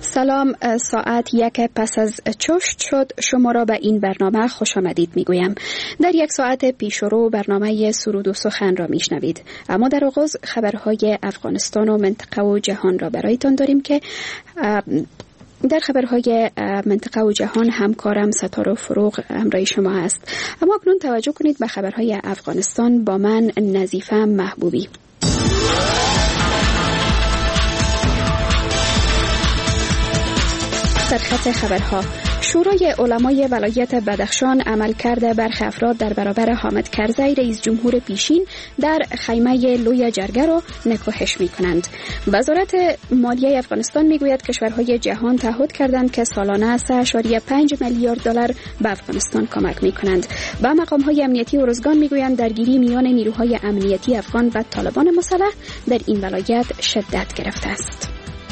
سلام، ساعت 1 پس از چشت شد. شما را به این برنامه خوش آمدید میگویم. در 1 ساعت پیشرو برنامه سرود و سخن را میشنوید. اما در آغاز خبرهای افغانستان و منطقه و جهان را برایتان داریم که در خبرهای منطقه و جهان همکارم ستاره فروغ همراه شما است. اما اکنون توجه کنید به خبرهای افغانستان با من نظیفه محبوبی. سرخط خبرها: شورای علمای ولایت بدخشان عملکرد برخی افراد در برابر حامد کرزی رئیس جمهور پیشین در خیمه لوی جرگه را نکوهش می‌کنند. وزارت مالیه افغانستان میگوید کشورهای جهان تعهد کردند که سالانه 3.5 میلیارد دلار به افغانستان کمک می‌کنند. و مقام‌های امنیتی ارزگان میگویند درگیری میان نیروهای امنیتی افغان و طالبان مسلح در این ولایت شدت گرفته است.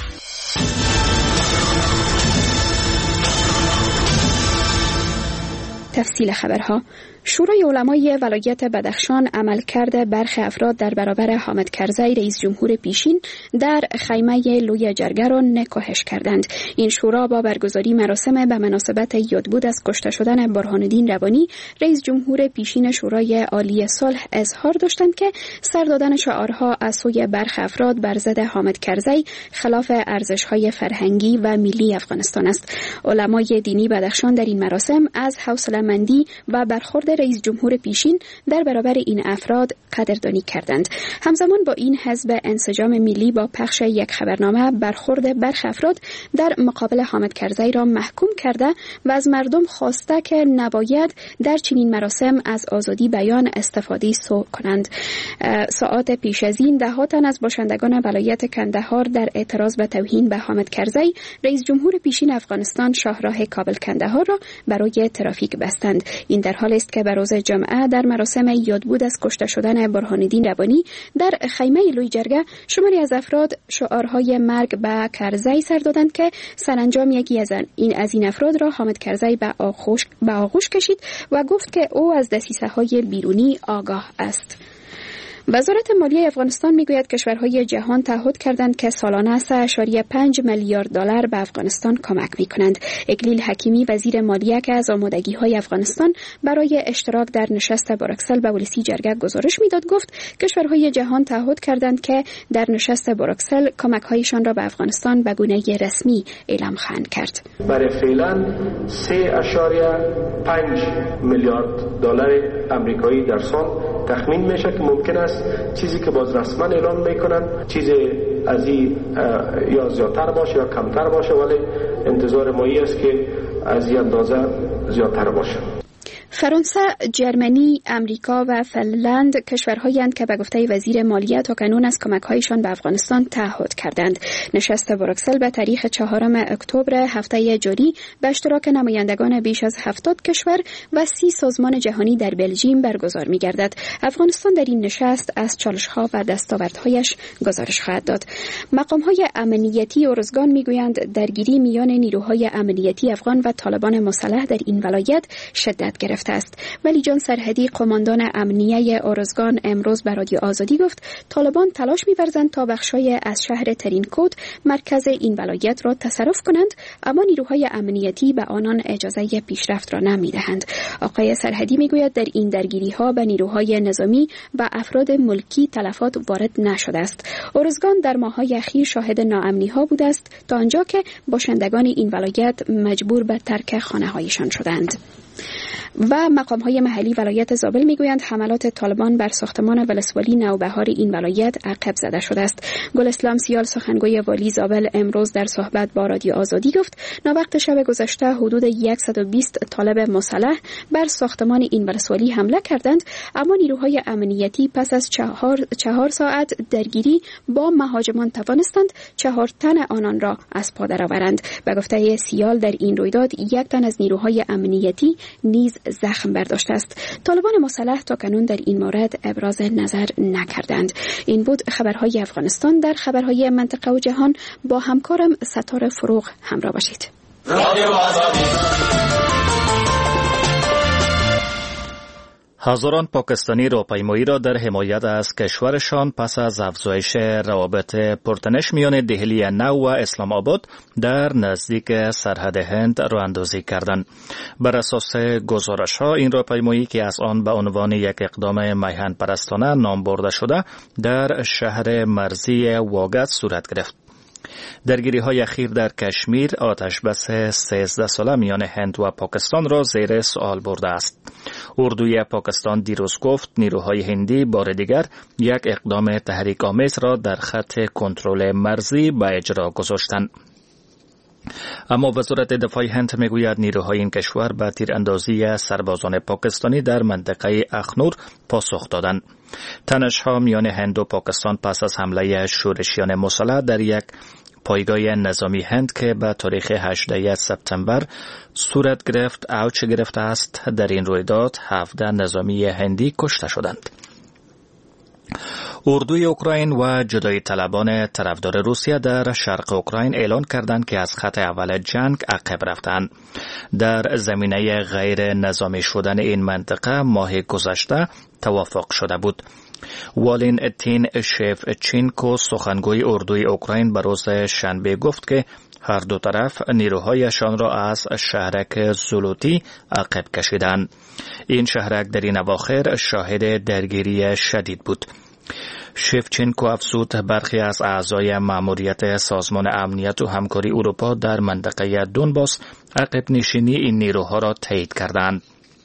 تفصیل خبرها: شورای علمای ولایت بدخشان عملکرد برخی افراد در برابر حامد کرزی رئیس جمهور پیشین در خیمه لوی جرگه را نکوهش کردند. این شورا با برگزاری مراسم به مناسبت یادبود از کشته شدن برهان‌الدین ربانی رئیس جمهور پیشین شورای عالی صلح اظهار داشتند که سر دادن شعارها از سوی برخی افراد بر ضد حامد کرزی خلاف ارزش‌های فرهنگی و ملی افغانستان است. علمای دینی بدخشان در این مراسم از حوصله‌مندی و برخورد رئیس جمهور پیشین در برابر این افراد قدردانی کردند. همزمان با این حزب انسجام ملی با پخش یک خبرنامه برخورد برخی افراد در مقابل حامد کرزی را محکوم کرده و از مردم خواسته که نباید در چنین مراسم از آزادی بیان استفاده سوء کنند. ساعات پیش از این ده ها تن از باشندگان ولایت کندهار در اعتراض به توهین به حامد کرزی رئیس جمهور پیشین افغانستان شاهراه کابل کندهار را برای ترافیک بستند. این در حالی است که به روز جمعه در مراسم یادبود از کشته شدن برهان‌الدین ربانی در خیمه لوی جرگه شماری از افراد شعارهای مرگ به کرزی سر دادند که سرانجام یکی از این افراد را حامد کرزی به آغوش کشید و گفت که او از دسیسه‌های بیرونی آگاه است. وزارت مالیه افغانستان میگوید کشورهای جهان تعهد کردند که سالانه 3.5 میلیارد دلار به افغانستان کمک میکنند. اکلیل حکیمی وزیر مالیه که از آمادگی‌های افغانستان برای اشتراک در نشست بروکسل به ولسی جرگه گزارش میداد گفت کشورهای جهان تعهد کردند که در نشست بروکسل کمک‌هایشان را به افغانستان به گونه رسمی اعلام خواهند کرد. برای فعلا 3.5 میلیارد دلار آمریکایی در سال تخمین میشه که ممکن است چیزی که باز رسما اعلان میکنن چیز از این یا زیادتر باشه یا کمتر باشه، ولی انتظار ما است که از این اندازه زیادتر باشه. فرانسه، جرمنی، امریکا و فنلند کشورهایی اند که به گفته وزیر مالیه تاکنون از کمک‌هایشان به افغانستان تعهد کردند. نشست بروکسل به تاریخ 4 اکتبر هفته جاری به اشتراک نمایندگان بیش از 70 کشور و 30 سازمان جهانی در بلژیم برگزار می‌گردد. افغانستان در این نشست از چالش‌ها و دستاوردهایش گزارش خواهد داد. مقام‌های امنیتی ارزگان می‌گویند درگیری میان نیروهای امنیتی افغان و طالبان مسلح در این ولایت شدت گرفته است. ولی جان سرحدی قماندان امنیه ارزگان امروز به رادیو آزادی گفت طالبان تلاش می‌ورزند تا بخشای از شهر ترینکوت مرکز این ولایت را تصرف کنند، اما نیروهای امنیتی به آنان اجازه پیشرفت را نمی‌دهند. آقای سرحدی می‌گوید در این درگیری‌ها به نیروهای نظامی و افراد ملکی تلفات وارد نشده است. ارزگان در ماه‌های اخیر شاهد ناامنی‌ها بوده است تا آنجا که باشندگان این ولایت مجبور به ترک خانه‌هایشان شدند. و مقام‌های محلی ولایت زابل میگویند حملات طالبان بر ساختمان ولسوالی نوبهار این ولایت عقب زده شده است. گل اسلام سیال سخنگوی والی زابل امروز در صحبت با رادیو آزادی گفت ناوقت شب گذشته حدود 120 طالب مسلح بر ساختمان این ولسوالی حمله کردند، اما نیروهای امنیتی پس از 4 ساعت درگیری با مهاجمان توانستند 4 تن آنان را از پا درآورند. به گفته سیال در این رویداد 1 تن از نیروهای امنیتی نیز زخم برداشته است. طالبان مسلح تا کنون در این مورد ابراز نظر نکردند. این بود خبرهای افغانستان. در خبرهای منطقه و جهان با همکارم ستاره فروغ همراه باشید. هزاران پاکستانی راهپیمایی را در حمایت از کشورشان پس از افزایش روابط پرتنش میان دهلی نو و اسلام آباد در نزدیک سرحد هند راه اندازی کردند. بر اساس گزارش‌ها این راهپیمایی که از آن به عنوان یک اقدام میهن پرستانه نام برده شده در شهر مرزی واگد صورت گرفت. درگیری‌های اخیر در کشمیر آتش بس 13 ساله میان هند و پاکستان را زیر سوال برده است. اردوی پاکستان دیروز گفت نیروهای هندی بار دیگر یک اقدام تحریک‌آمیز را در خط کنترل مرزی به اجرا گذاشتند. اما وزارت دفاع هند میگوید نیروهای این کشور به تیراندازی سربازان پاکستانی در منطقه اخنور پاسخ دادند. تنش‌ها میان هند و پاکستان پس از حمله شورشیان مسلح در یک پایگاه نظامی هند که به تاریخ 18 سپتامبر صورت گرفت اوج گرفته است. در این رویداد 17 نظامی هندی کشته شدند. اردوی اوکراین و جدایی طلبان طرفدار روسیه در شرق اوکراین اعلان کردند که از خط اول جنگ عقب رفتند. در زمینه غیر نظامی شدن این منطقه ماه گذشته توافق شده بود. والین تین شفچینکو سخنگوی اردوی اوکراین به روز شنبه گفت که هر دو طرف نیروهایشان را از شهرک زولوتی عقب کشیدند. این شهرک در این اواخر شاهد درگیری شدید بود. شفچینکو افزود برخی از اعضای مأموریت سازمان امنیت و همکاری اروپا در منطقه دونباس عقب نشینی این نیروها را تایید کردند.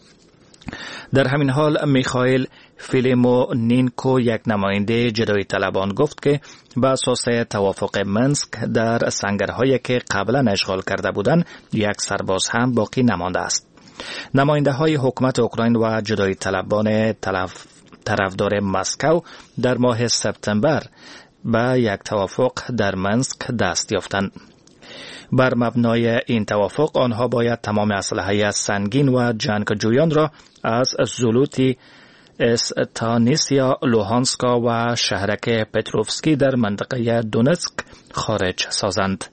در همین حال میخائیل فیلیمونینکو یک نماینده جدایی طلبان گفت که به اساس توافق منسک در سنگرهایی که قبلا اشغال کرده بودند یک سرباز هم باقی نمانده است. نماینده های حکومت اوکراین و جدایی طلبان طرفدار مسکو در ماه سپتامبر به یک توافق در منسک دست یافتند. بر مبنای این توافق آنها باید تمام اسلحه سنگین و جنگجویان را از زولوتی، استانیسیا، لوهانسکا و شهرک پتروفسکی در منطقه دونتسک خارج سازند.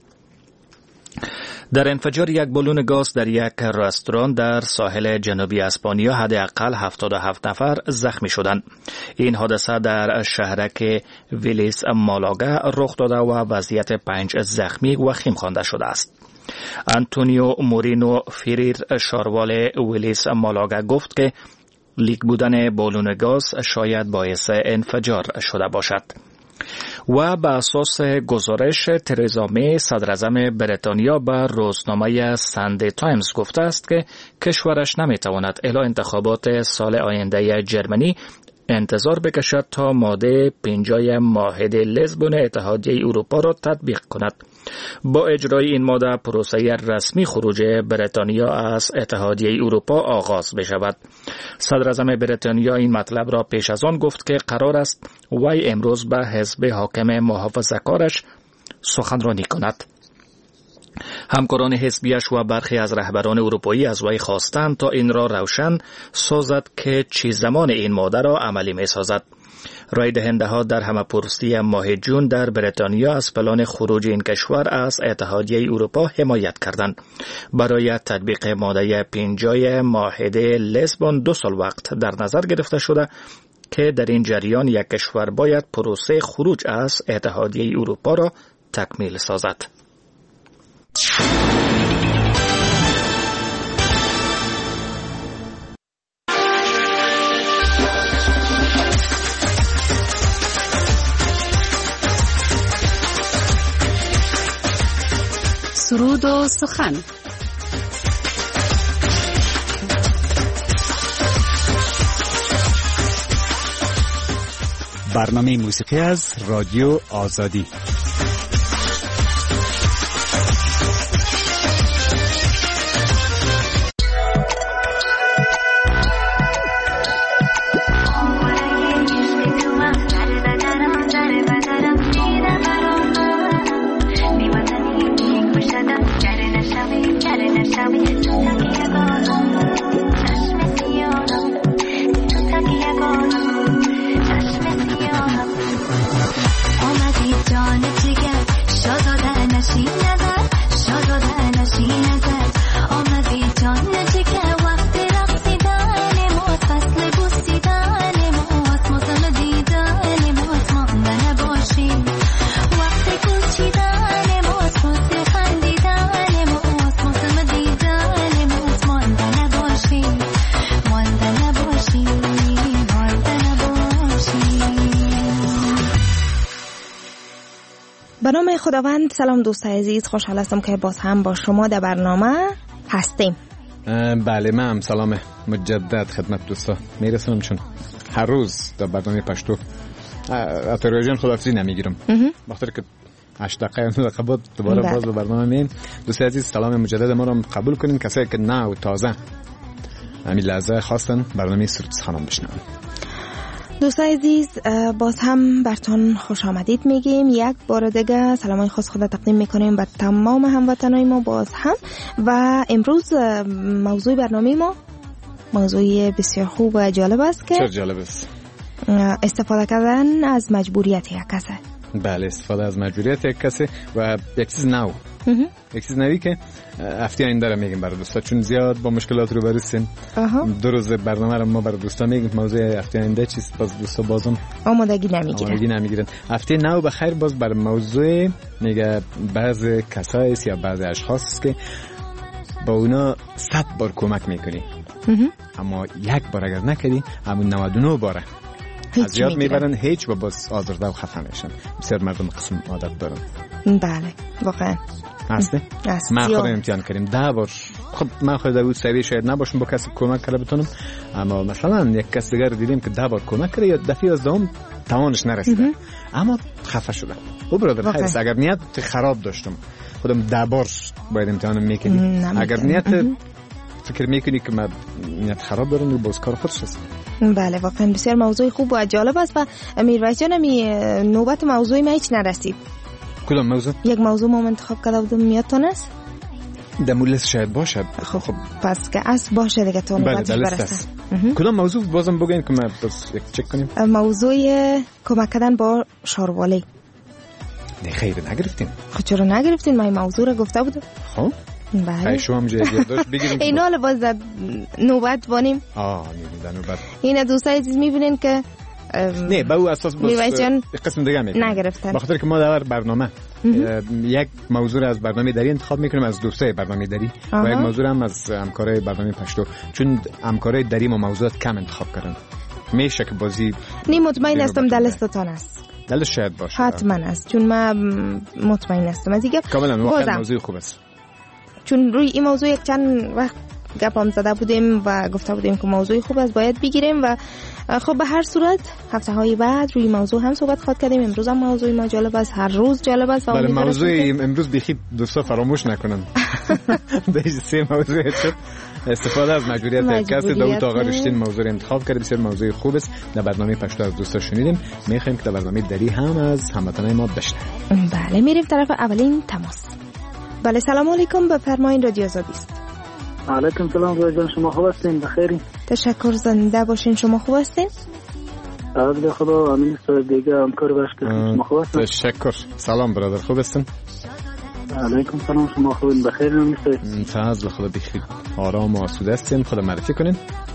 در انفجار یک بالون گاز در یک رستوران در ساحل جنوبی اسپانیا حداقل 77 نفر زخمی شدند. این حادثه در شهرک ویلیس مالاگا رخ داده و وضعیت 5 زخمی وخیم خوانده شده است. آنتونیو مورینو فیریر شاروال ویلیس مالاگا گفت که لیک بودن بالون گاز شاید باعث انفجار شده باشد. و به اساس گزارش ترزا می صدراعظم بریتانیا به روزنامه ساندی تایمز گفته است که کشورش نمیتواند الی انتخابات سال آینده جرمنی انتظار بکشد تا ماده 50 معاهده لیسبون اتحادیه اروپا را تطبیق کند. با اجرای این ماده پروسه رسمی خروج بریتانیا از اتحادیه اروپا آغاز بشود. صدراعظم بریتانیا این مطلب را پیش از آن گفت که قرار است وی امروز به حزب حاکم محافظه‌کارش سخنرانی کند. همکاران حزبیش و برخی از رهبران اروپایی از وی خواستند تا این را روشن سازد که چه زمان این ماده را عملی می سازد. رای دهنده ها در همه‌پرسی ماه جون در بریتانیا از پلان خروج این کشور از اتحادیه اروپا حمایت کردند. برای تطبیق ماده 50 معاهده لیسبون 2 سال وقت در نظر گرفته شده که در این جریان یک کشور باید پروسه خروج از اتحادیه اروپا را تکمیل سازد. سرود و سخن. برنامه موسیقی از رادیو آزادی. آمدی جان چه که وقت رقصیدن ما فصل بوسی به نام خداوند. سلام دوستای عزیز، خوشحال هستم که باز هم با شما در برنامه هستیم. بله، من هم سلام مجدد خدمت دوستا میرسونم، چون هر روز در برنامه پشتو اتریاجان خداحافظی نمیگیرم، بخاطر که 8 دقیقه یا 9 دقیقه بعد دوباره باز به برنامه میایم. دوستای عزیز سلام مجدد ما رو قبول کنین. کسایی که نه و تازه همین لحظه خواستن برنامه سرودس خانم بشنون. دوستای عزیز باز هم براتون خوش آمدید میگیم. یک بار دیگه سلامای خاص خدا تقدیم میکنیم به تمام هموطنای ما باز هم. و امروز موضوع برنامه ما موضوع بسیار خوب و جالب است که چه جالب است؟ استفاده کردن از مجبوریت یک کسی. بله، استفاده از مجبوریت یک کسی و یک چیز نو. یک چیز نوی که هفته آینده را میگیم برای دوستا، چون زیاد با مشکلات روبرو هستیم. 2 روز برنامه را ما برای دوستا میگیم. موضوع هفته آینده چیست؟ باز دوستا بازم آمادگی نمیگیرن. هفته نو بخیر باز بر موضوع میگه بعض کسایی یا بعض اشخاص است که با اونا 100 بار کمک میکنی، اما یک بار اگر نکردی همون 99 باره از یاد میبرن، هیچ و باز آزرده و خفه میشن. بسیار مردم قسم عادت دارن. بله واقعا هسته. من خودم امتحان کردیم 10 بار. خب من خودم بود سری شاید نباشم با کسی کمک کرده بتونم، اما مثلا یک کس دیگر دیدیم که 10 بار کمک کرده یا دفعه از دوم توانش نرسیده اما خفه شده. او برادر خیلی اگر نیت خراب داشتم خودم 10 بار باید امتحان میکنیم. اگر نیت فکر میکنی که من نیت خراب دارم باز کار خودش است. بله واقعا بسیار موضوع خوب و جالب است. و میرویس جان نوبت موضوعی ما هیچ نرسید. کدام موضوع؟ یک موضوع ما انتخاب کرده بودم، میادتون است؟ دمولس شاید باشد. خب پس که از باشه دیگه تو نوبتش برسه. کدام موضوع بازم بگین که ما بس یک چک کنیم؟ موضوع کمک کردن با شاروالی. نه خیر نگرفتیم. خب چرا نگرفتین؟ ما این موضوع رو گفته بودم. خب بله شما هم جایی داشت بگیریم. اینا رو باز نوبت بانیم. میبینید نوبت. این دوستای عزیز میبینین که نه با او اساس قسم دیگه میگم نگرفتن، بخاطر که ما در برنامه یک موضوع از برنامه دری انتخاب میکنیم از دوستای برنامه دری و یک موضوع هم از همکارای برنامه پشتو، چون همکارای دری ما موضوعات کم انتخاب کردن. میشه که بازی مطمئن هستم دلستان است. دلش شاید باشه، حتما است، چون من مطمئن هستم از دیگه. کاملا واقعا موضوع خوب است، چون روی این موضوع یک چند وقت گپام زده بودیم و گفته بودیم که موضوع خوب است باید بگیریم. و خب به هر صورت هفته های بعد روی موضوع هم صحبت خواهد کردیم. امروز هم موضوع ما جالب است، هر روز جالب است. بله موضوع امروز بیخی دوستا فراموش نکنن. به سه موضوع شد استفاده از مجبوریت کسی. داوود آقا رشتین موضوع انتخاب کرده، بسیار موضوع خوب است. در برنامه پشتو از دوستا شنیدیم، میخوایم که در برنامه دری هم از هموطنان ما بشنویم. بله میریم طرف اولین تماس. بله سلام علیکم، بفرمایید رادیو آزادی است. علیکم سلام رادیو، شما خوب هستین؟ بخیرین؟ تشکر، زنده باشین. شما خوب هستین؟ عزیز خدا امین است. دیگه همکار باش که شما خوب هستین؟ تشکر. سلام برادر، خوب هستین؟ علیکم سلام، شما خوبین؟ بخیرین؟ فضل خدا بخیر، آرام و آسوده هستین. خدا معرفی کنین.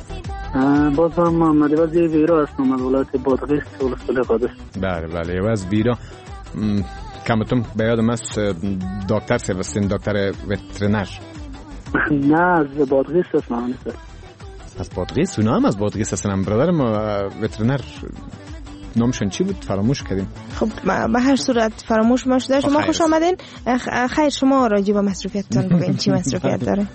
بازم مدیوز ویرا هستم از ولایت بادغیس ولسوالی قادس. بله از ویرا. کمتون به یادم است دکتر سیوستین، دکتر وترنر. نه از بادغیس هستم. از بادغیس؟ اونا هم از بادغیس هستن. برادر ما وترنر نامشون چی بود؟ فراموش کردیم. خب به هر صورت فراموش ما شده. شما خوش آمدین. خیر شما راجع به مصروفیتتون بگین چی مصروفیت داره؟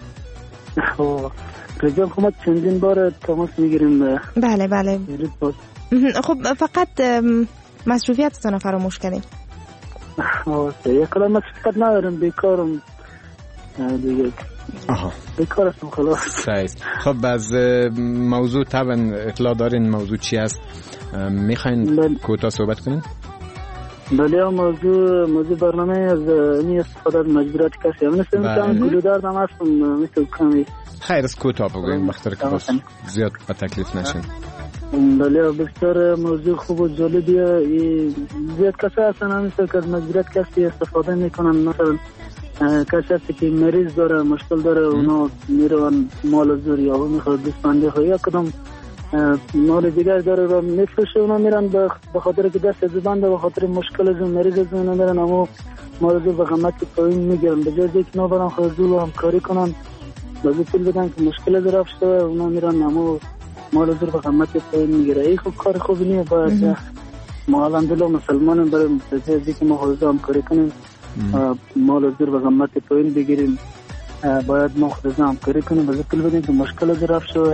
رجال خب چندین بار تماس میگیریم. بله خب فقط مصروفیتتون فراموش کردیم. یک کلام مصروفیت ندارم، بیکارم دیگه. بیکار هستم خلاص. صحیح. خب از موضوع طبعا اطلاع دارین موضوع چی است؟ میخواین کوتاه صحبت کنین؟ بله موضوع برنامه از این استفاده از مجبوریت کسی هم نیستم. مثلا گلودار دم هستم مثل کمی. خیر از کوتاه بگویم بخاطر که بس زیاد به تکلیف نشین. بله بسیار موضوع خوب و جالبیه. زیاد کسی هستن همیشه که از مجبوریت کسی استفاده میکنن. مثلا کسی هستی که مریض داره، مشکل داره، اونا میروان مال زوری یا میخواد دستمنده خواه یا کدام مال دیگر داره و میفروشه، اونا میرن به خاطر که دست زبنده، به خاطر مشکل از اون مریض از اونا میرن اما مال زور به قیمت پایین میگیرن. به جای اینکه اونا برن خود زور و همکاری کنن بازی پول بدن که مشکل از رفت شده، اونا میرن اما مال زور به قیمت پایین میگیره. این خوب کار خوبی نیه. باید ما الحمدلله مسلمانیم، برای متوجه که ما حاضر همکاری کنیم، مال از زیر و غمت پایین بگیریم، باید ما خود همکاری کنیم و ذکر بدیم که مشکل از رفت شده.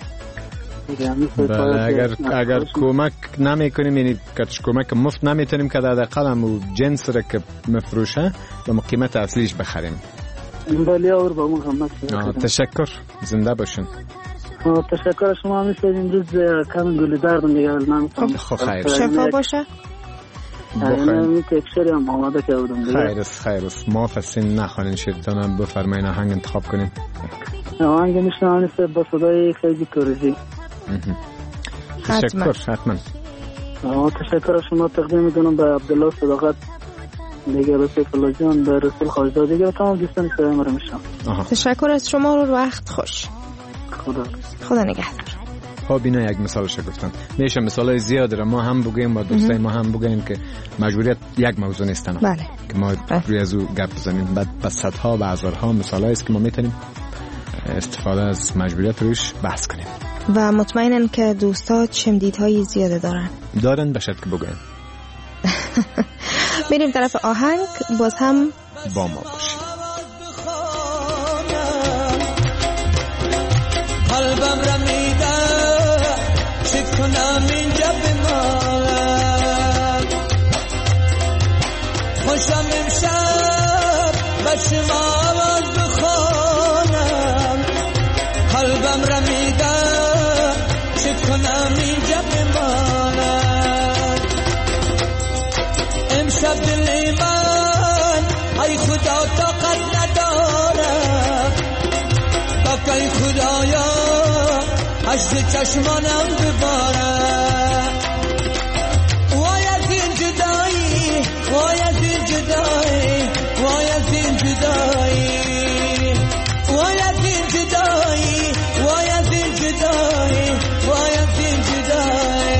اگر کمک نمی کنیم، یعنی کمک مفت نمیتونیم که در قلم و جنس را که مفروشه و قیمت اصلیش بخریم. بله اور با ما غمت. تشکر، زنده باشین. تشکر شما. مثل امروز کم گل دردم دیگه نمیتونم. خب خیر، شفا باشه. این تکشری هم آماده کردم دیگه. خیر است. ما فسین نخوانین شیطانم، بفرمایین آهنگ انتخاب کنین. آهنگ میشنم با صدای خیلی کردی. تشکر. حتما. تشکر شما تقدیم میکنم به عبدالله صداقت دیگه، به سیف الله جان، به رسول خواجه دیگه، تمام دوستان که ما رو میشم. تشکر از شما. رو وقت خوش. خدا نگهدار. ها بینا یک مثالش گفتن، میشه مثالای زیاد را ما هم بگیم و دوستای ما هم بگیم که مجبوریت یک موضوع نیستن. بله. که ما روی از او گپ بزنیم. بعد بس صدها و هزارها مثالایی است که ما میتونیم استفاده از مجبوریت روش بحث کنیم. و مطمئنن که دوستا شمدیدهای زیاده دارن باشد که بگویم. میریم طرف آهنگ، باز هم با ما باشیم. قلبم رمیده چه کنم اینجا بمالم، خوشم امشب به شما آواز بخوانم. قلبم رمیده چه کنم اینجا بمانم. امشب دل من ای خدا طاقت ندارم، تا که خدایا اشک چشمانم ببارم. وای از این جدایی، وای از این جدایی، وای از این جدایی، وای از این جدایی، وای از این جدایی، وای از این جدایی.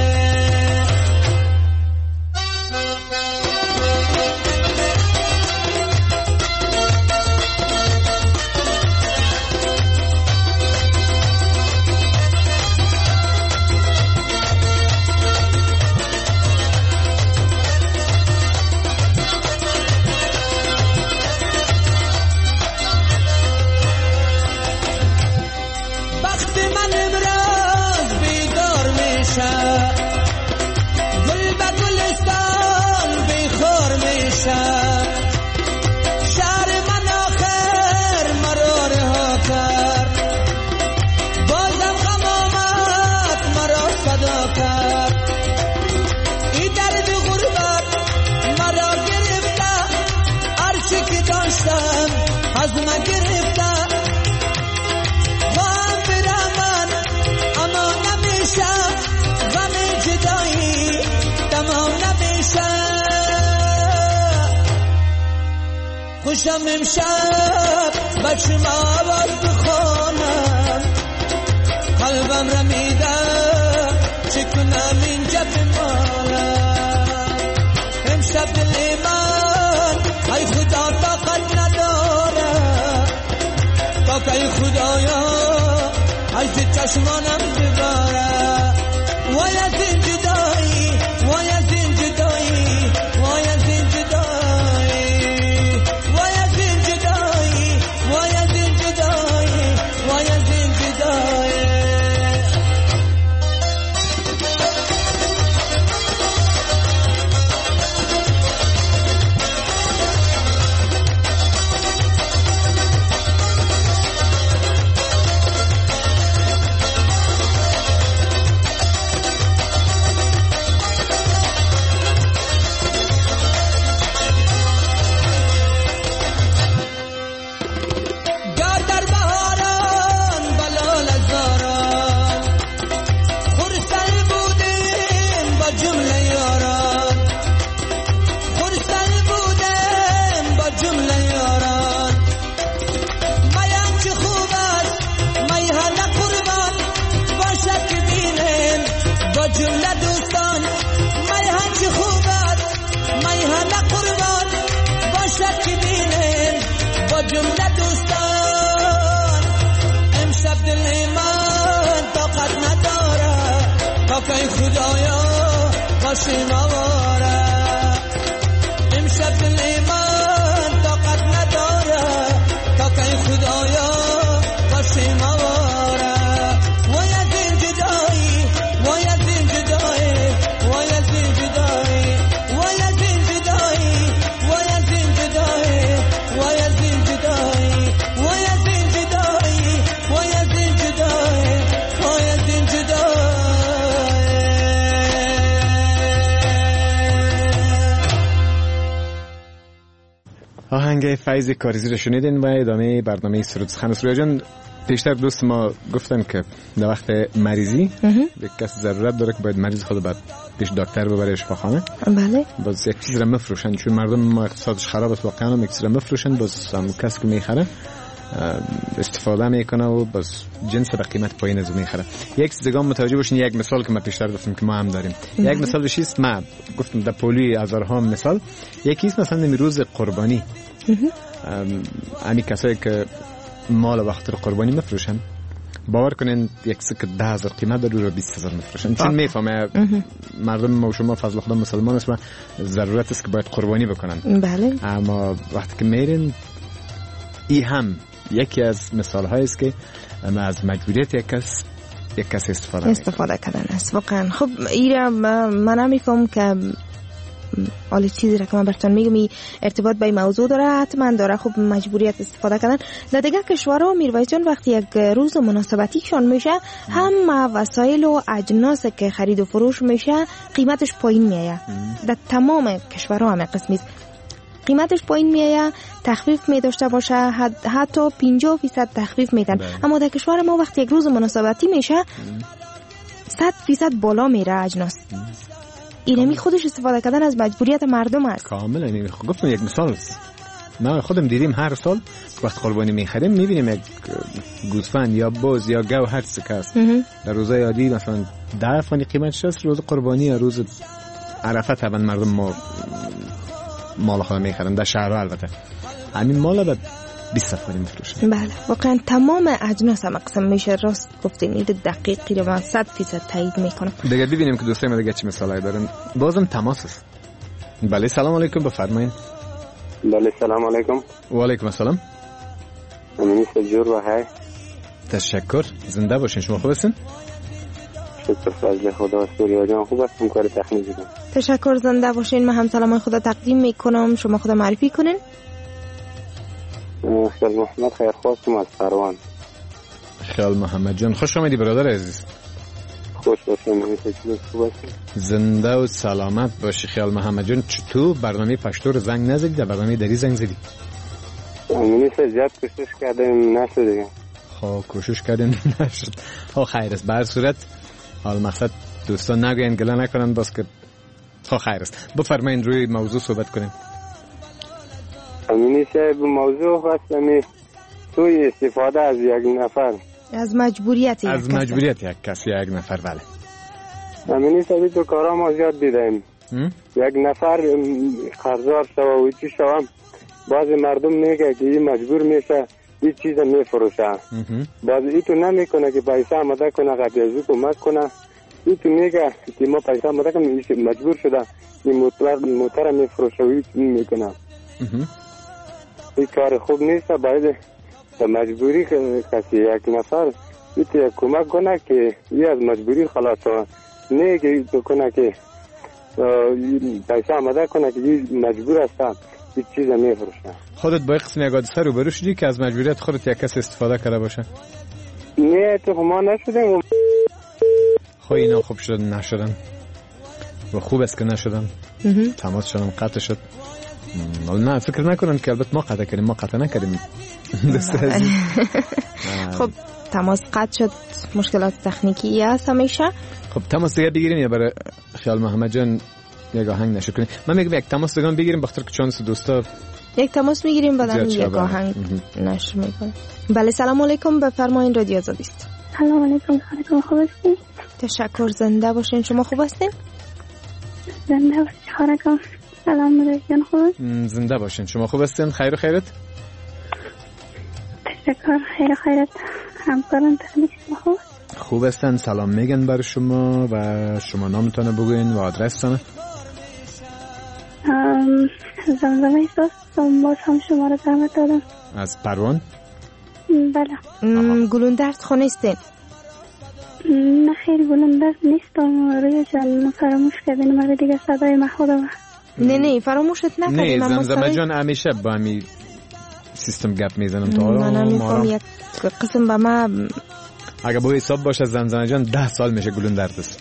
خوشم امشب به شما آواز بخوانم. قلبم رمیده چه کنم اینجا بمالم. امشب دل من ای خدا طاقت نداره، تا که ای خدایا ای چشمانم بباره. وای از این جدایی، وای از این جدایی، وای از این جدایی، وای از این جدایی، وای از این جدایی، وای از این جدایی. باشه مواره امشب دل من طاقت نداره تا که خدایا باشه مواره وای از این جدایی وای از این جدایی وای از این جدایی وای از این جدایی وای از این جدایی وای از این جدایی وای از این جدایی وای از این جدایی وای از این جدایی. آهنگ فیض کاریزی رو شنیدین و ادامه برنامه سرود سخن. سرویا جان، پیشتر دوست ما گفتن که در وقت مریضی یک کس ضرورت داره که باید مریض خود بعد پیش دکتر ببره شفاخانه. بله. باز یک چیز را مفروشن، چون مردم ما اقتصادش خراب است واقعا، هم یک چیز را مفروشن، باز هم کسی که میخره استفاده میکنه و باز جنس به قیمت پایین از میخره. یک چیزا متوجه باشین، یک مثال که ما پیشتر گفتم که ما هم داریم. یک مثال بشیست، ما گفتم در پولی هزارها مثال. یکی است مثلا روز قربانی، همین کسایی که مال وقت رو قربانی مفروشن، باور کنین یک سکه 10,000 قیمت داره رو 20,000 مفروشن، چون میفهمه مردم ما و شما فضل خدا مسلمان است و ضرورت است که باید قربانی بکنن. بله. اما وقتی که میرین، این هم یکی از مثال هایی است که از مجبوریت یک کس استفاده کردن است. واقعا خب ایرا من نمیفهم که حالا چیزی را که من براتون میگم این ارتباط با این موضوع داره، حتما داره. خب مجبوریت استفاده کردن در دیگه کشورها میروایت جان، وقتی یک روز مناسبتیشان میشه، هم وسایل و اجناس که خرید و فروش میشه قیمتش پایین میایه. در تمام کشورها هم قسمی قیمتش پایین میایه، تخفیف میداشته باشه، حتی 50% تخفیف میدن. اما در کشور ما وقتی یک روز مناسبتی میشه 100% بالا میره اجناس. اینمی خودش استفاده کردن از مجبوریت مردم است. کاملا. این گفتم یک مثال است. ما خودم دیدیم هر سال وقت قربانی میخریم میبینیم یک گوسفند یا بز یا گاو هر چیزی است در روزهای عادی مثلا 10 افغانی قیمتش است، روز قربانی یا روز عرفه طبعا مردم ما مال خود میخرن در شهرها. البته همین مال بعد 20 افغانی میفروشن. بله واقعا تمام اجناس هم قسم میشه. راست گفتین، این دقیقی رو من 100% تایید میکنم. دیگه ببینیم که دوستای ما دیگه چه مثالایی دارن. بازم تماس است. بله سلام علیکم، بفرمایید. بله سلام علیکم. و علیکم السلام. امینی سجور و های. تشکر، زنده باشین. شما خوب هستین؟ شکر فضل خدا. سوریا جان خوب هستم، کار تخمیزی کنم. تشکر، زنده باشین. من هم سلام خدا تقدیم میکنم. شما خدا معرفی کنین. خیال محمد خیرخواستم از فروان. خیال محمد جان خوش آمدی برادر عزیز. خوش باشین. خوب هستین؟ زنده و سلامت باشی. خیال محمد جان چطور برنامه پشتو رو زنگ نزدی؟ در برنامه دری زنگ زدی؟ امینی زیاد کوشش کردیم نشد دیگه. خب کوشش کردیم نشد. خب خیر است. به هر صورت حال مقصد دوستان نگوین گله نکنن، باز که خب خیر است. بفرمایید روی موضوع صحبت کنیم. امینی صاحب موضوع هستمی توی استفاده از یک نفر، از مجبوریت یک کسی یک نفر. بله امینی صاحب تو کارا ما زیاد دیدیم. یک نفر قرضدار شوه و چی شوه، بعضی مردم میگه که این مجبور میشه این چیز میفروشه، بعضی ای تو نمیکنه که پیسه آمده کنه قدیزی کمک کنه، ای تو میگه که ما پیسه آمده کنه مجبور شده این موتر میفروشه و این میکنه. این کار خوب نیست. باید به مجبوری کسی یک نفر این کمک کنه که این از مجبوری خلاص شده، نه که تو کنه که پیسه آمده کنه که این مجبور است این چیز میفروشه. خودت با قسم یک حادثه روبرو شدی که از مجبوریت خودت یک کس استفاده کرده باشه؟ نه تو ما نشدیم. خب اینا خوب شدن نشدن و خوب است که نشدن. تماس شدن قطع شد. نه فکر نکنن که البته ما قطع کردیم، ما قطع نکردیم. خب تماس قطع شد، مشکلات تکنیکی هست همیشه. خب تماس دیگه بگیریم یا برای خیال محمد جان یک آهنگ نشد کنیم؟ من میگم یک تماس دیگه بگیریم بخاطر که چانس دوستا یک تماس میگیریم بعدن یک آهنگ نشر میکنیم. بله سلام علیکم، بفرمایید رادیو آزادی است. سلام علیکم. حالتون خوب هستین؟ تشکر، زنده باشین. شما خوب هستین؟ زنده باشین. حالتون سلام علیکم. خوب؟ زنده باشین. شما خوب هستین؟ خیر و خیرت؟ تشکر. خیر و خیرت. همکاران تکنیک شما خوب؟ خوب هستن، سلام میگن بر شما و شما نامتان بگوین و آدرستان. زمزمه احساس باز هم شما را زحمت دادم. از پروان؟ بله. گلوندرد خونه استین؟ نه خیر گلوندرد نیستم رویا جان، فراموش کردین مرا دیگه صدای محمودم. نه فراموشت نکردیم. نه زمزمه جان همیشه با همی سیستم گپ میزنم تا آرام. من میخوام یک قسم به ما اگه با حساب باشه زمزمه جان 10 سال میشه گلوندرد است.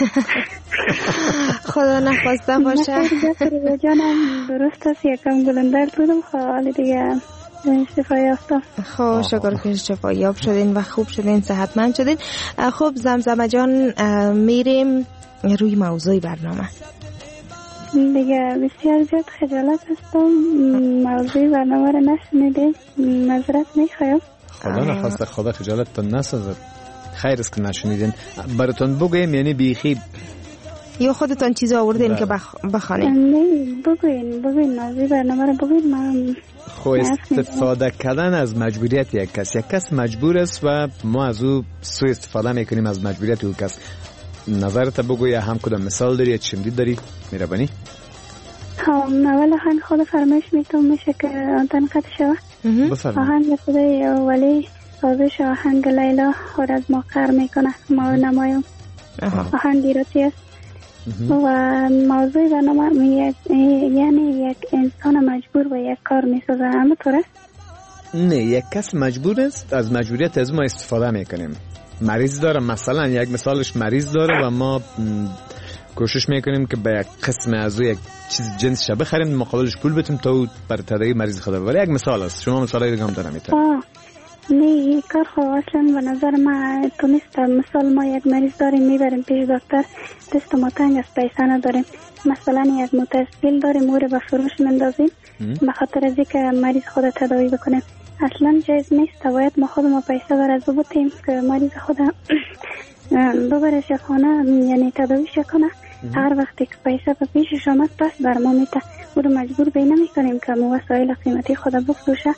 خدا نخواسته باشه. رویا جانم درست است یکم گلوندرد بودم، حالا دیگه شفا یافتم. خب شکر که شفا یاب شدین و خوب شدین، صحتمند شدین. خب زمزمه جان میریم روی موضوع برنامه. دیگه بسیار زیاد خجالت هستم، موضوع برنامه رو نشنیدیم، معذرت میخوایم. خدا نخواسته، خدا خجالتتون نسازد. خیر است که نشنیدین. براتون بگویم یعنی بیخی یا خودتون چیز آوردین که بخوانین؟ نه بگوین موضوع برنامه رو بگوین. من خو استفاده کردن از مجبوریت یک کس مجبور است و ما از او سوء استفاده میکنیم از مجبوریت او کس. نظرت بگو یا هم کدام مثال داری یا چندی داری میربانی؟ اول آهنگ خود فرمایش میشه که آنتن قطع شود. بفرمایید. آهنگ خدای ولی سازش آهنگ لیلا خود از ما قهر میکنه ما نمایم. آهنگ ایراتی است و موضوع برنامه یعنی یک انسان مجبور و یک کار میسازه. همه طور است؟ نه، یک کس مجبور است، از مجبوریت از ما استفاده میکنیم. مریض داره، مثلا یک مثالش مریض داره و ما کوشش میکنیم که به یک قسم از یک چیز جنسش بخریم مقابلش پول بدیم تا بر تداوی مریض خود ببره. یک مثال است. شما مثالای دیگه هم دارم میتونید. نه کار خب اصلا به نظر من تو نیست. مثال ما یک مریض داریم میبریم پیش دکتر، دست ما تنگ است، پیسه نداریم، مثلا یک متاسفیل داریم او رو به فروش مندازیم به خاطر از اینکه مریض خود تداوی بکنیم. اصلا جایز نیست. باید ما خودمون پیسه بر از بودیم که مریض خود ببره شفانه یعنی تداویش کنه. هر وقتی که پیسه به پیشش آمد پس بر ما میته. او رو مجبور به نمیکنیم که مو وسایل قیمتی خود بفروشه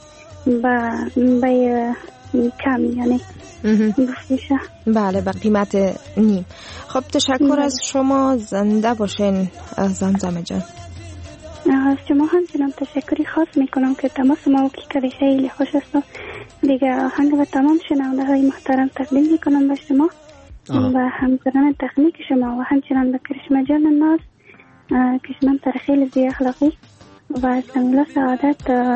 به کم یعنی بفروشه. بله به قیمت نیم. خب تشکر از شما، زنده باشین زمزمه جان. از شما همچنان تشکری خاص میکنم که تماس ما که خیلی خوش است. دیگه آهنگ به تمام شنونده های محترم تقدیم میکنم به شما و همکاران تکنیک شما و همچنان به کرشمه جان ناز، کشمن ترخیل زی اخلاقی و سمیلا سعادت،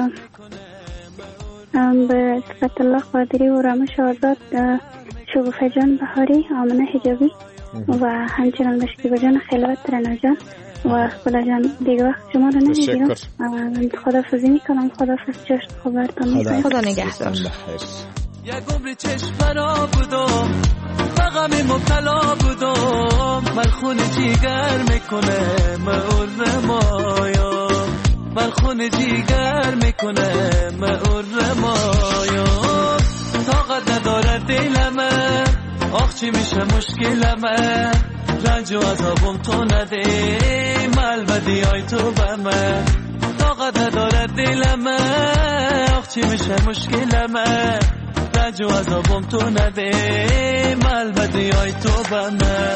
به صفت الله قادری و رامش آزاد، شگوفه جان بهاری، آمنه حجابی و همچنان به شکیبه جان خلوت رنا جان و خدا جان. دیگه وقت شما رو نمیگیرم، خدافظی میکنم. خدافظ، جشن خوبرتان میکنم. خدا نگهدار. یک عمر چشم فرا بودم و غمی مبتلا بودم، من خون جیگر میکنه مئور مایا، من خون جیگر میکنه مئور مایا. طاقت نداره دلمه، آخ چی میشه مشکلمه، رنج و عذابم تو نده ملبدی های تو به من. طاقت نداره دلمه، آخ چی میشه مشکلمه، رنج و عذابم تو نده ملبدی های تو به من.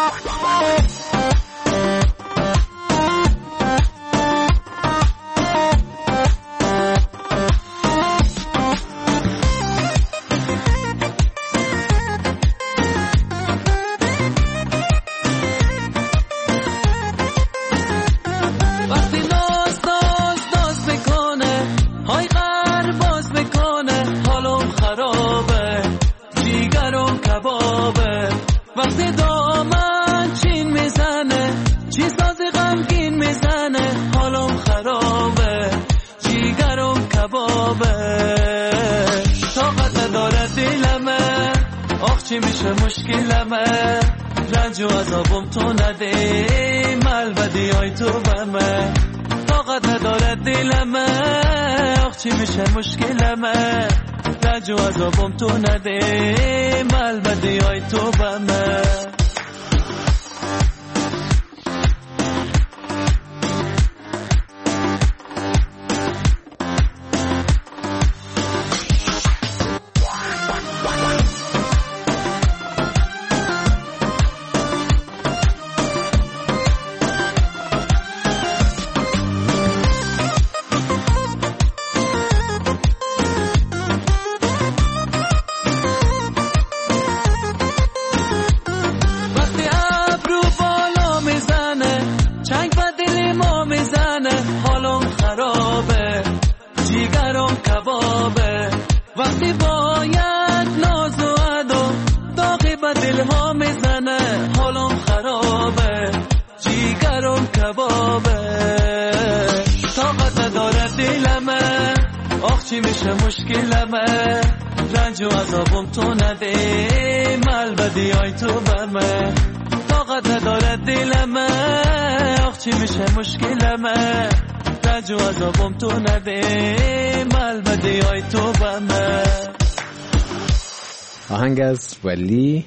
چی میشه مشکلمه، رنج و عذابم تو نده ملبدی های تو به من. طاقت نداره دلمه، آخ چی میشه مشکلمه، رنج و عذابم تو نده ملبدی های تو به من. میشه مشکلمه رنج و عذابم تو نده ملبدی های تو برمه طاقت نداره دلمه آخ چی میشه مشکلمه رنج و عذابم تو نده ملبدی های تو برمه. آهنگ از ولی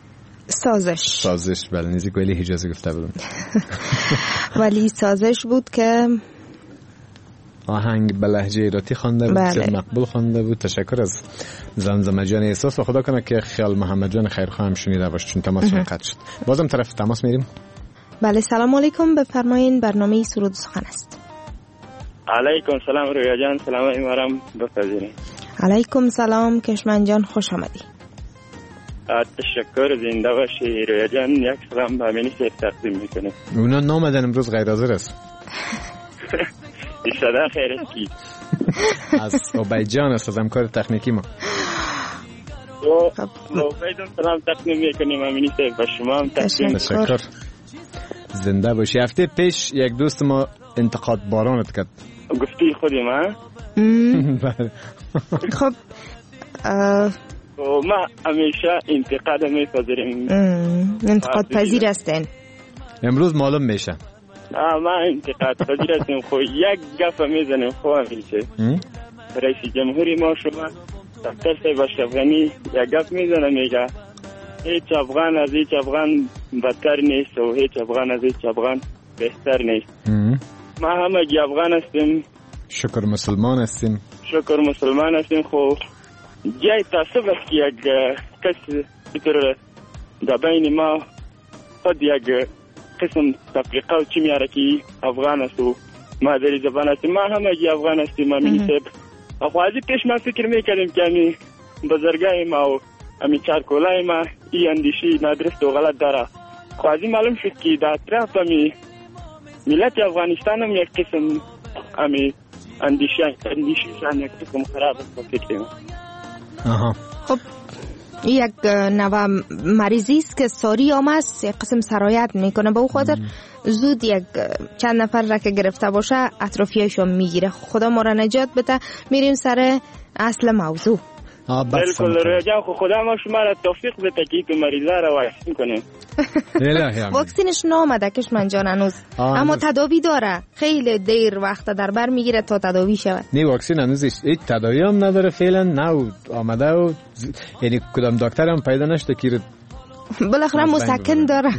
سازش بله نزدیک ولی حجازی گفته بودم. ولی سازش بود که آهنگ به لهجه ایراتی خوانده بود. بله. مقبول خوانده بود. تشکر از زمزمه جان احساس و خدا کنه که خیال محمد جان خیرخواه هم شنیده باشه چون تماسشون قطع شد. بازم طرف تماس میریم. بله سلام علیکم بفرمایین برنامه سرود سخن است. علیکم سلام رویا جان سلام ایمارم بپذیرین. علیکم سلام کشمن جان خوش آمدی. تشکر زنده باشی رویا جان. یک سلام به امینی سیف تقدیم میکنه. اونا نامدن امروز غیر حاضر است. ایشادا خیره کی از اوبیجان است از همکار تکنیکی ما. اوبیجان سلام تقدیم میکنیم امینی سیف و شما هم تقدیم. تشکر زنده باشی. هفته پیش یک دوست ما انتقاد بارانت کرد. گفتی خودی ما خب ما همیشه انتقاد میپذیریم. انتقاد پذیر هستین. امروز معلوم میشه. ما انتقاد پذیر هستیم. خب یک گپ میزنیم خب همیشه رئیس جمهوری ما شما دکتر صاحب اشرف غنی یک گپ میزنه میگه هیچ افغان از هیچ افغان بدتر نیست و هیچ افغان از هیچ افغان بهتر نیست. ما همگی افغان هستیم. شکر مسلمان هستیم. خب جای تعصب است که یک کس بطور در بین ما خود یک قسم تفریقه و چی میاره که افغان است و مادری زبان است. ما همگی افغان هستیم امینی صاحب. خوازی پیش ما فکر میکردیم که امی بزرگای ما و امی چارکولای ما ای اندیشی نادرست و غلط داره. خوازی معلوم شد که در اطراف امی ملت افغانستان هم یک قسم امی اندیشیشان یک قسم خراب است و فکر ما. خب یک نوع مریضی است که ساری آمست یک قسم سرایت میکنه به او خاطر زود یک چند نفر را که گرفته باشه اطرافیایشون میگیره. خدا ما را نجات بده. میریم سر اصل موضوع. بالکل رجا خدا ما شما را توفیق بده که تو مریضا را واکسین کنیم. واکسینش نامده کشمن جان هنوز اما تداوی داره. خیلی دیر وقت در بر میگیره تا تداوی شود. نه واکسین هنوز هیچ تداوی هم نداره فعلا. نه آمده و یعنی کدام دکتر هم پیدا نشده که بالاخره مسکن داره.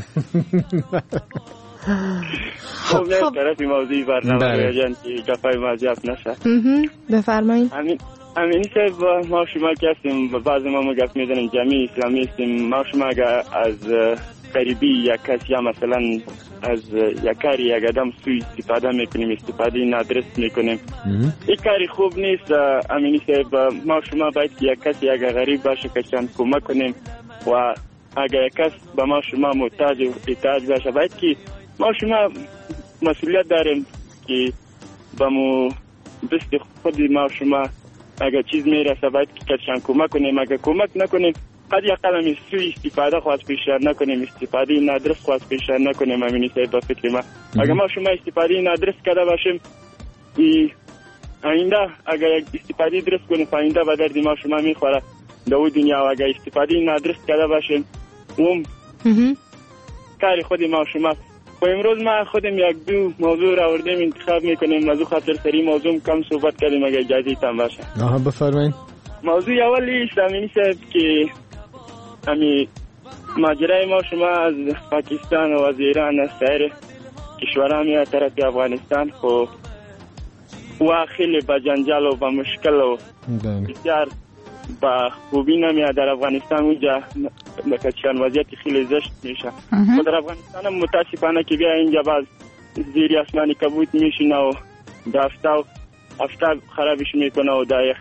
خب طرفی موضوعی برنامه جان که گپای ما زیاد نشه. بفرمایید. امینی صاحب ما شما که هستیم بعضی ما گپ میزنیم جمعی اسلامی هستیم. ما شما از قریبی یک کس یا مثلا از یک کاری یک آدم سوء استفاده میکنیم استفاده نادرست میکنیم. این کاری خوب نیست امینی صاحب. ما شما باید که یک کسی یک غریب باشه که چند کمک کنیم و اگر یک کس به ما شما محتاج و احتیاج باشه باید که ما شما مسئولیت داریم که به مو دست خودی ما شما اگر چیز میرسه باید که کسان کمک کنیم. اگر کمک نکنیم قد یا قلم سوی استفاده خواست پیشتر نکنیم استفاده نادرست خواست پیشتر نکنیم. امینی صاحب با فکر ما اگر ما شما استفاده نادرست کرده باشیم آینده اگر یک استفاده درست کنیم آینده به درد ما شما میخوره در دنیا. و اگر استفاده نادرست کرده باشیم کاری خودی ما شما. و امروز ما خودم یک دو موضوع را آوردیم انتخاب میکنیم. موضوع خاطر سری موضوع کم صحبت کردیم اگر اجازه تام باشه. بفرمایید. موضوع اولی امینی صاحب که امی ماجرای ما شما از پاکستان و از ایران از سایر کشورها میاد طرف افغانستان خب و خیلی با جنجال و با مشکل و بسیار با خوبی نمیاد در افغانستان. اونجا چند وضعیت خیلی زشت میشه. و در افغانستان هم متاسفانه که بیا اینجا باز زیر اسمانی کبوت میشینه و آفتاب خرابش میکنه و در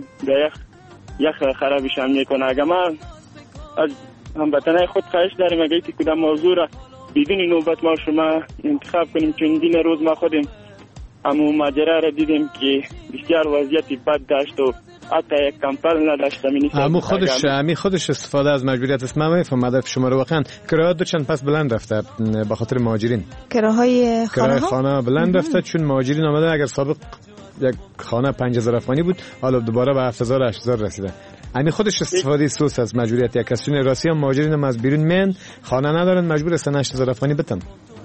یخ خرابش هم میکنه. اگر ما از هموطنای خود خواهش داریم اگر که کدام موضوع را بدون نوبت ما شما انتخاب کنیم چون دین روز ما خودیم همو ماجرا را دیدیم که بسیار وضعیت بد داشت و حتی یک کمپل نداشت. امی خودش استفاده از مجبوریت است. من میفهم هدف شما رو واقعا. کرایه دو چند پس بلند رفته به خاطر مهاجرین. کرایه خانه بلند رفته چون مهاجرین آمده. اگر سابق یک خانه 5000 افغانی بود، حالا دوباره به 7000 8000 رسیده. همین خودش استفاده سوس از مجبوریت یک کسی. راستی هم مهاجرین هم از بیرون میان خانه ندارن، مجبور هستن 8000 افغانی بدن.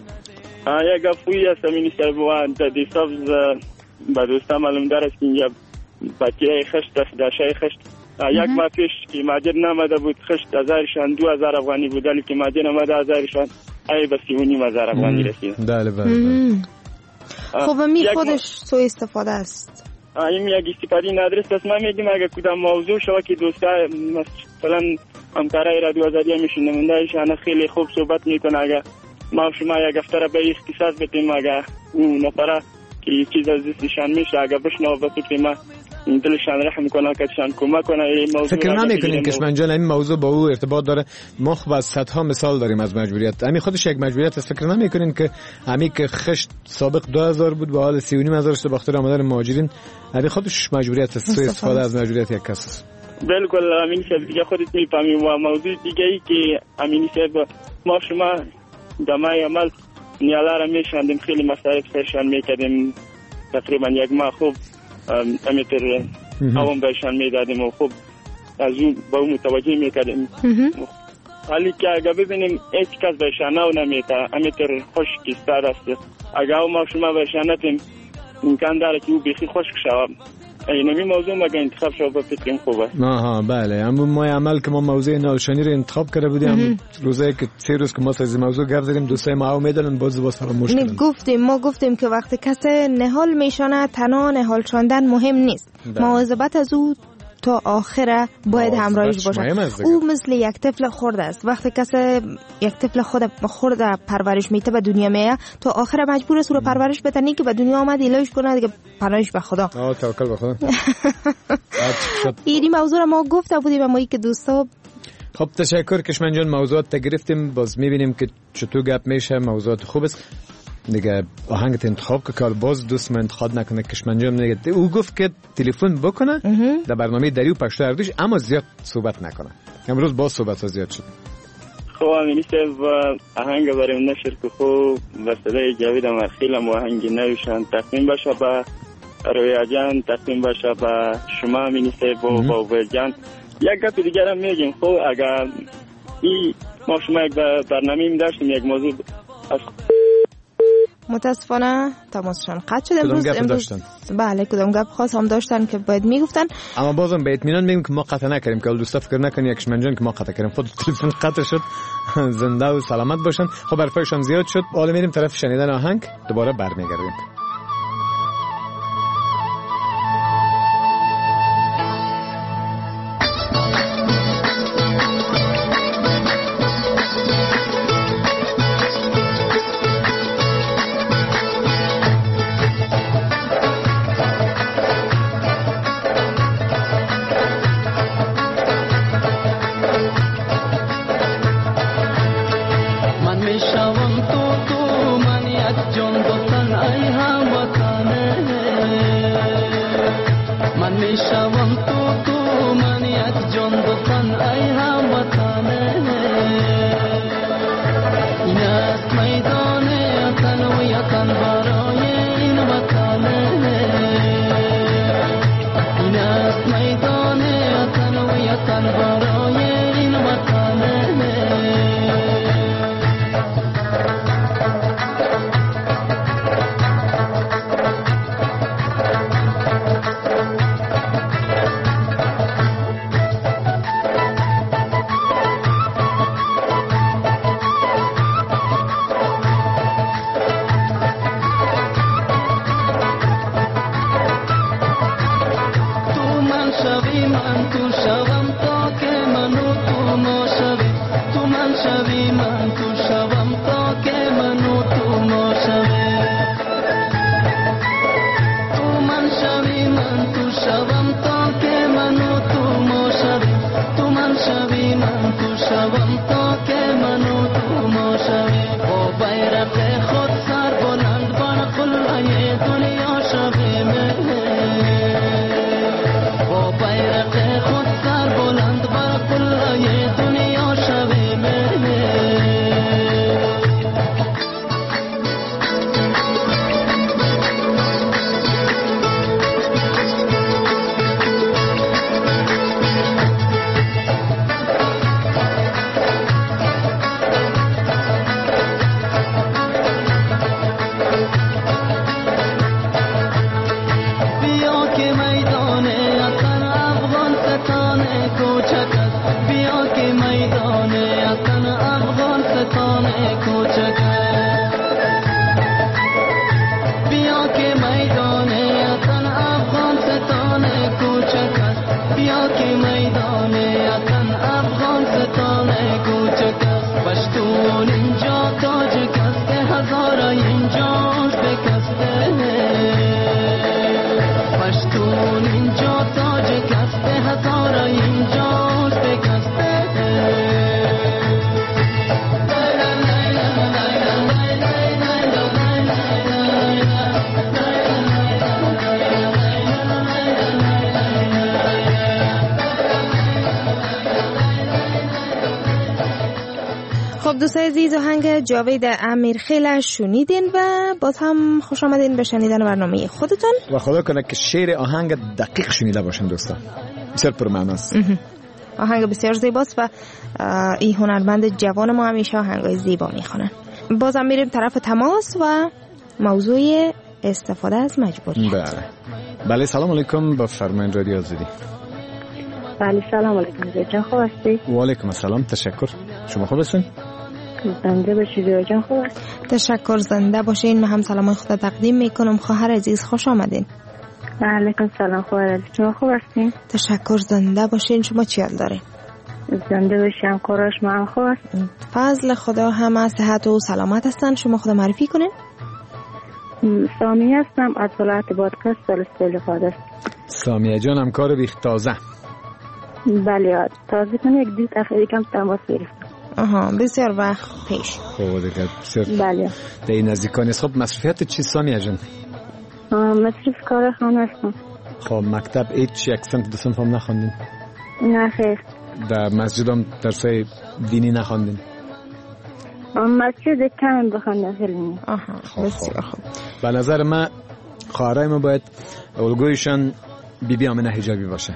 یک گفتی است همین سر در دیساب با دوستم معلوم داره که اینجا بچه خشت داشته خشت یک ماه پیش که مهاجر نامده بود خشت 1000شان 2000 افغانی بود، ولی که مهاجر نامده 1000شان ای به 3,500 افغانی رسید. بله بله. خب می خودش سوء استفاده است. این یک استفاده ندرست است. من میگم اگه کدام موضوع شما که دوستا مثلا همکارای رادیو آزادی میشن نماینده‌شان خیلی خوب صحبت میکنه، اگه ما شما یک افتر به اختصاص بدیم، اگه اون نفره که چیز از دستشان میشه اگه بشنو به فکر ما دلشان رحم کنه که شان کمک کنه. این موضوع فکر نمیکنین کشمن جان این موضوع با او ارتباط داره؟ ما خب از صدها مثال داریم از مجبوریت. همین خودش یک مجبوریت است. فکر نمیکنین که همین که خشت سابق 2000 بود و حال 3,500 شده بخاطر آمدن مهاجرین، همین خودش مجبوریت است. سوء استفاده از مجبوریت یک کس است. بالکل امین صاحب دیگه خودت میفهمی. و موضوع دیگه ای که امین صاحب ما شما دمای عمل نیالا را میشاندیم، خیلی مصارف سرشان میکردیم، تقریبا یک ماه خوب امیتر عوام بهشان میدادیم و خوب از اون با اون متوجه میکردیم. حالی که اگه ببینیم هیچ کس بهشان نمیده امیتر خشک ایستاد است، اگه ما شما بهشان ندیم امکان داره که او بیخی خشک شود. این موضوع مگه انتخاب شد به فکرم خوبه. آها بله، اما ما عمل که ما موضوع نالشانی رو انتخاب کرده بودیم، روزی که 3 روز که ما از موضوع گپ زدیم دوستای ما میدادن باز فراموش کردن. ما گفتیم که وقتی کسی نهال میشانه تنها نهال شاندن مهم نیست، مواظبت از او تا آخر باید همراهش باشه. او مثل یک طفل خرد است. وقتی کسی یک طفل خرد پرورش میده به دنیا میاد تا آخر مجبور است رو پرورش بده، نه که به دنیا آمد ایلاش کنه دیگه پناهش به خدا. توکل به خدا. این موضوع ما گفته بودیم اما که دوستا. خب تشکر کشمن جان، موضوعات گرفتیم، باز میبینیم که چطور گپ میشه. موضوعات خوب است دیگه. آهنگت انتخاب که باز دوست من انتخاب نکنه کشمن جان دیگه. او گفت که تلفن بکنه در برنامه دریو پشت اردوش، اما زیاد صحبت نکنه. امروز باز صحبت زیاد شد. خب امین صاحب آهنگ برای نشر که خوب وسیله جاوید مرخیل هم آهنگ نوشن تقدیم باشه به رویا جان، تقدیم باشه به شما امین صاحب و با ویل جان. یک گپ دیگر هم میگیم. خب اگر ما شما یک برنامه می داشتیم یک موضوع از متاسفانه تماسشان قطع شد. امروز بله کدام گپ خاص هم داشتن که باید میگفتن، اما بازم به اطمینان میگم که ما قطع نکردیم که دوستا فکر نکنن یک کشمن جان که ما قطع کردیم. خود تلفن قطع شد. زنده و سلامت باشن. خب حرفایشان زیاد شد، حالا میریم طرف شنیدن آهنگ، دوباره برمیگردیم. با بیرق خود سر کوچک است بیا که میدان وطن افغانستان کوچک است بیا که میدان وطن افغانستان کوچک است بیا که میدان وطن افغانستان کوچک است پشتون اینجا تاجک است هزار اینجا شکسته پشتون اینجا تاجک است هزار اینجا شکسته خب دوستای عزیز آهنگ جاوید امیرخیل شنیدین و باز هم خوش آمدین به شنیدن برنامه خودتون و خدا کنه که شعر آهنگ دقیق شنیده باشین دوستا. بسیار پرمعناست. آهنگ بسیار زیباست و این هنرمند جوان ما همیشه آهنگای زیبا میخونن. باز هم میریم طرف تماس و موضوع استفاده از مجبوری. بله سلام علیکم، با فرمایش رادیو آزادی. بله سلام علیکم جان، خوب هستی؟ و علیکم السلام، تشکر. شما خوب هستین؟ زنده باشید جان، خوب هست؟ تشکر، زنده باشین. من هم سلام خدا تقدیم میکنم. خواهر عزیز خوش آمدین. علیکم سلام خواهر عزیز، شما خوب هستین؟ تشکر، زنده باشین. شما چی حال دارین؟ زنده باشم، کاراش ما هم خوب است. فضل خدا همه صحت و سلامت هستن. شما خدا معرفی کنین. سامیه هستم از ولایت بادغیس سالستولی خادست. سامیه جان هم کار بیخ تازه. بله تازه کنه یک دیت افریکم تماس گرفتم. آها بسیار وقت پیش. خوب دیگه بسیار. بله. در این نزدیکان است. خب مصرفیت چی سامیه جان؟ مصرف کار خانه هستم. خب مکتب هیچ یک سنت دو سنت هم نخوندین؟ نه خیر. در مسجد هم درسای دینی نخوندین؟ مسجد کم بخوندم خیلی. آها بسیار خوب. به نظر من خواهرای ما باید الگویشان بیبی آمنه حجابی باشه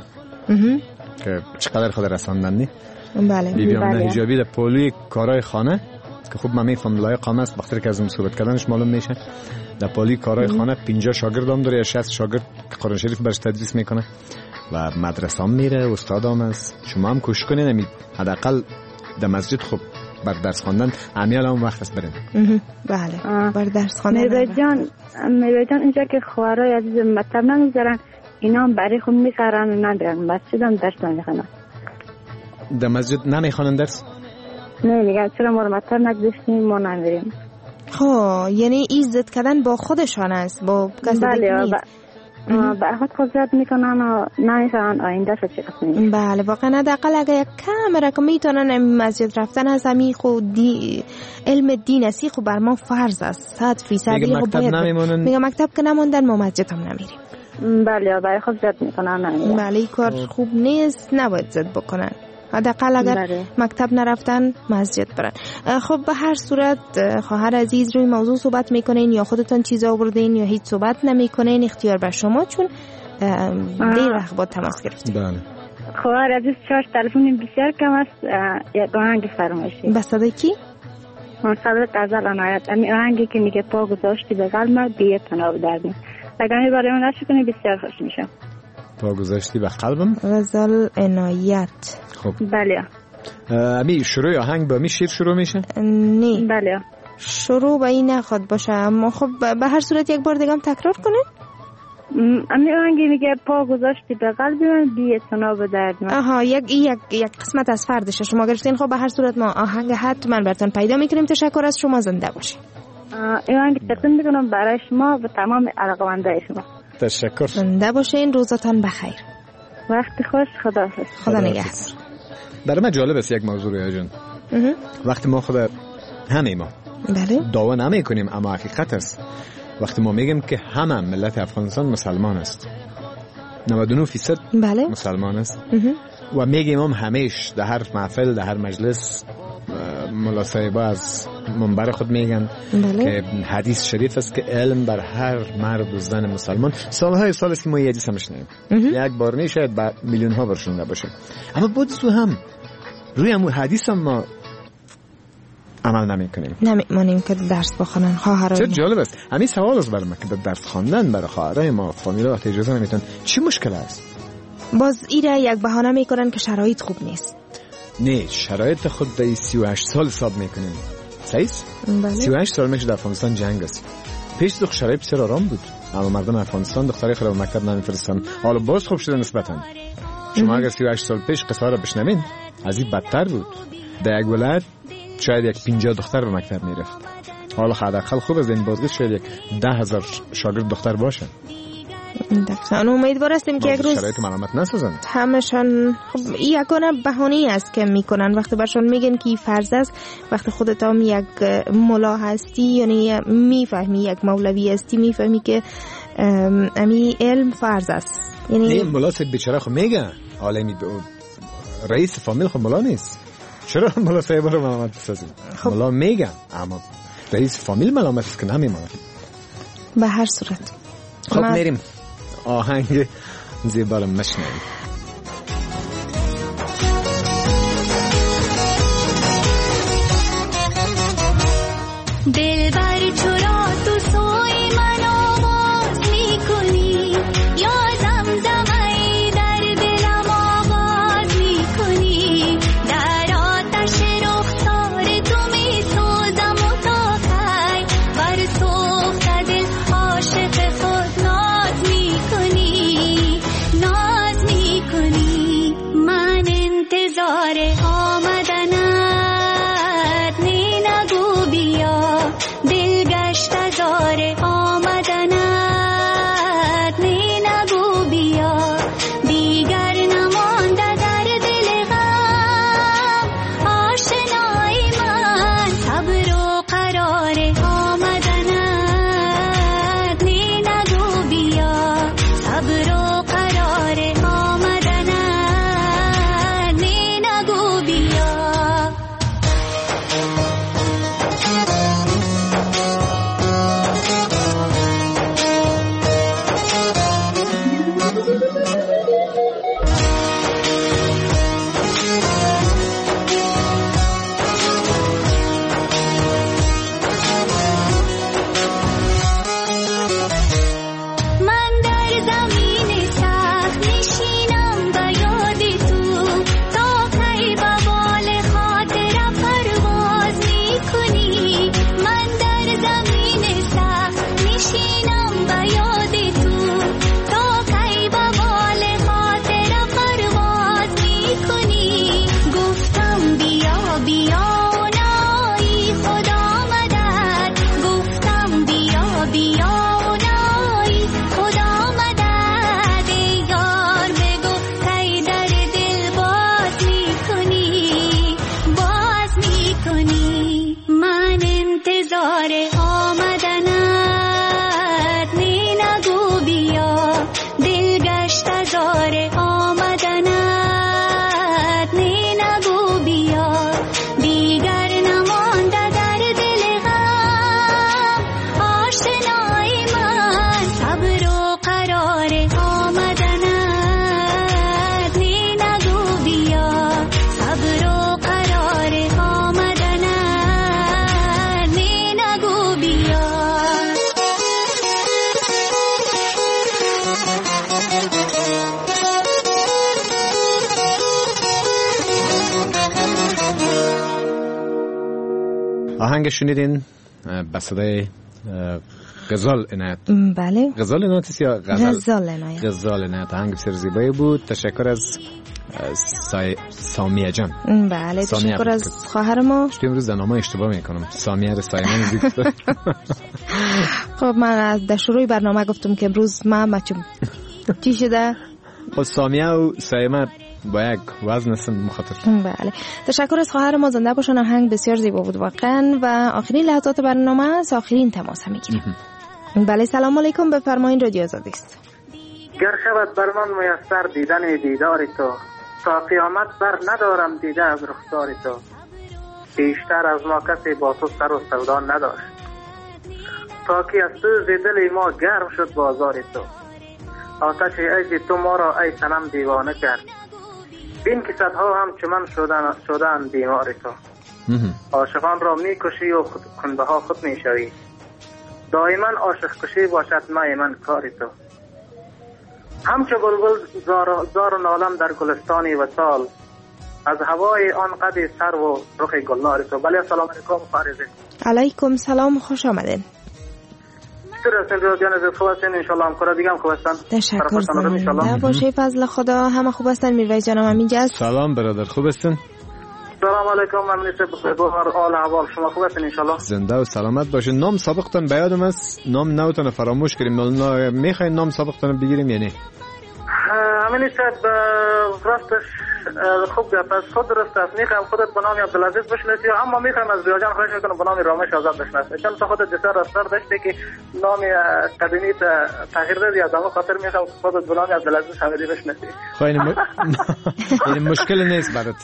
که چقدر خود رساندن نی؟ بله. بیبی آمنه حجابی در پولوی کارهای خانه که خوب من میفهم لایق قامه است. وقتی که از صحبت کردنش معلوم میشه در پولوی کارهای خانه 50 شاگرد هم داره یا 60 شاگرد که قرآن شریف برش تدریس میکنه و مدرسه هم میره، استاد هم است. شما هم کوشش کنین حداقل در مسجد خوب بر درس خواندن امیال هم وقت است برین. بله بر درس خواندن. میوه جان اینجا که خواهرای عزیز مطلب نمیذارن، اینا هم برای خود میخرن و ندارن، مسجد هم درس نمیخونن. در مسجد نمیخونن درس؟ نه میگن چرا ما رو مطلب نگذاشتیم ما نمیریم. خب یعنی ایزد کردن با خودشان است، با کسی دیگه نیست. به خود زد میکنن و نمیفهمن آینده شد چه قسمی. بله واقعا حداقل اگه یک کم رقم میتونن مسجد رفتن از همی خود علم دین اسی خب بر ما فرض است 100%. میگه مکتب نمیمونن. میگه مکتب که نموندن ما مسجد هم نمیریم. بله برای خود زد میکنن نمیریم. بله این کار خوب نیست، نباید زد بکنن. حداقل اگر مکتب نرفتن مسجد برن. خب به هر صورت خواهر عزیز روی موضوع صحبت میکنین یا خودتون چیزا آوردین یا هیچ صحبت نمیکنین، اختیار بر شما، چون دیر وقت با تماس گرفتیم. بله خواهر عزیز شارژ تلفن بسیار کم است، یک آهنگ فرمایشی. به صدای کی؟ صدای غزل عنایت. امی آهنگی که میگه پا گذاشتی به قلبم بیه تناب دردیم. اگر می برای من نشو کنی بسیار خوش میشم. پا گذاشتی به قلبم؟ غزل عنایت. خب بله. امی شروع آهنگ با می شیر شروع میشه؟ نه بله شروع با این نخواد باشه، اما خب به هر صورت یک بار دیگه هم تکرار کنه. امی آهنگی میگه پا گذاشتی به قلب من بی اعتنا درد من. آها یک قسمت از فردشه شما گرفتین. خب به هر صورت ما آهنگ حتما براتون پیدا میکنیم. تشکر از شما، زنده باشین. این آهنگ تقدیم میکنم برای شما و تمام علاقه‌مندای شما. تشکر، زنده باشین، روزتان بخیر. وقت خوش، خداحافظ. خدا نگهدار. برای من جالب است یک موضوع رو جان. وقتی ما خود همه ما دعوا نمی کنیم اما حقیقت است، وقتی ما میگیم که همه ملت افغانستان مسلمان است 99% بله مسلمان است و میگیم هم همیش در هر محفل در هر مجلس ملا صاحبا از منبر خود میگن که حدیث شریف است که علم بر هر مرد و زن مسلمان. سالهای سال است که ما یه حدیث هم نشنیدیم، یک بار نه شاید با میلیون ها برشونده باشه، اما بود تو هم روی همون حدیث هم ما عمل نمیکنیم، نمیمونیم که درس بخونن خواهرای چه جالب است. همین سوال است برای من که درس خواندن برای خواهرای ما فامیلا وقت اجازه نمیتن چی مشکل است؟ باز ایره یک بهانه میکنن که شرایط خوب نیست. نه، شرایط خود در 38 سال حساب میکنیم. صحیح؟ بله. 38 سال میشه در افغانستان جنگ است. پیش دو شرایط بسیار آرام بود، اما مردم افغانستان دخترای خود به مکتب نمیفرستن. حالا باز خوب شده نسبتاً. شما اگر 38 سال پیش قصه را بشنوین، از این بدتر بود. در یک ولایت شاید یک 50 دختر به مکتب میرفت. حالا حداقل خوب از این بازگشت شاید یک 10,000 شاگرد دختر باشه. دقیقاً امیدوار هستیم که یک روز شرایط ملامت نسازن. همشان خب یکانه بهانه‌ای است که میکنن وقتی برشون میگن که فرض است، وقتی خودت هم یک ملا هستی یعنی میفهمی یک مولوی هستی میفهمی که امی علم فرض است. یعنی این ملا سید بیچاره خب میگه عالمی رئیس فامیل خب ملا نیست. چرا ملا صاحب رو ملامت بسازیم؟ خب ملا میگه اما رئیس فامیل ملامت است که نمیمونه. به هر صورت خب میریم آهنگ زیبا رو مشنویم. دلبر چرا تو سوی من آواز میکنی، یا زمزمه در دلم آواز میکنی، در آتش رخسار تو میسوزم و تا کی بر سوخت دل عاشق خود ناز میکنی، ناز میکنی. من انتظار آمدنت نگو بیا، دل گشت ازار آمدنت نگو بیا، دیگر نمانده در دل غم آشنای من، صبر و قرار آمدنت نگو بیا، صبر و قرار آمدنت نگو بیا. من در زمین سخت نشینم به یاد تو، تا کی به بال خاطر پرواز میکنی. من در زمین سخت نشینم به یاد تو، تا کی به بال خاطر پرواز میکنی. گفتم بیا بیا و نایی خدا مدد، گفتم بیا بیا و نایی خدا مدد. ای یار بگو کی در دل باز میکنی، باز میکنی. من انتظار آمدنت نگو بیا، دل گشت ازار آمدنت نگو بیا، دیگر نمانده در دل غم آشنای من، صبر و قرار آمدنت نگو بیا، صبر و قرار آمدنت نگو بیا. آهنگ شنیدین به صدای غزال عنایت. بله. غزال عنایت است یا غزل؟ غزال عنایت. غزال عنایت. آهنگ بسیار زیبایی بود. تشکر از سامیه جان. بله تشکر از خواهر ما. امروز در نامه اشتباه میکنم. سامیه رو سایمه میگفتم. خب من در شروع برنامه گفتم که امروز ما بچم چی شده؟ خب سامیه و سایمه با یک وزن هستن مخاطر. بله تشکر از خواهر ما. زنده باشن. آهنگ بسیار زیبا بود واقعا. و آخرین لحظات برنامه است. آخرین تماس میگیریم. بله سلام علیکم، بفرمایید. رادیو آزادی است. گر شود بر من میسر دیدن دیدار تو، تا قیامت بر ندارم دیده از رخسار تو. بیشتر از ما کسی با تو سر و سودا نداشت، تا که از سوز دل ما گرم شد بازار تو. آتش عشق تو ما را ای صنم دیوانه کرد، بین که صدها هم چو من شدن بیمار تو. عاشقان را میکشی و کنده ها خود میشوی، دائما عاشق کشی باشد مای من کار تو. همچو بلبل زار و نالم در گلستانی وصال، از هوای آن قد سر و رخ گلنار تو. بله سلام علیکم فارزه. علیکم سلام، خوش آمدین. چطور هستین جان؟ از خوب هستین ان شاء الله. همکارا دیگه هم خوب هستن؟ تشکر. زنده باشه، فضل خدا همه خوب هستن. میرواز جانم همینجا است. سلام برادر، خوب هستین؟ سلام علیکم، ممنون بخیر حال احوال شما خوب هستین ان شاء الله؟ زنده و سلامت باشین. نام سابقتون به یادم است، نام نوتون فراموش کردیم. میخواین نام سابقتون بگیریم یا نه؟ امین صاحب راستش خوب گفت است، خود درست است. میخوایم خودت به نام عبدالعزیز بشناسی، اما میخوایم از ریاجان خواهش میکنم به نام رامش آزاد بشناسی، چون تو خودت بسیار اصرار داشتی که نام قدیمی تغییر دادی، از همون خاطر میخوام خودت به نام عبدالعزیز حمیدی بشناسی. خب این مشکل نیست برات.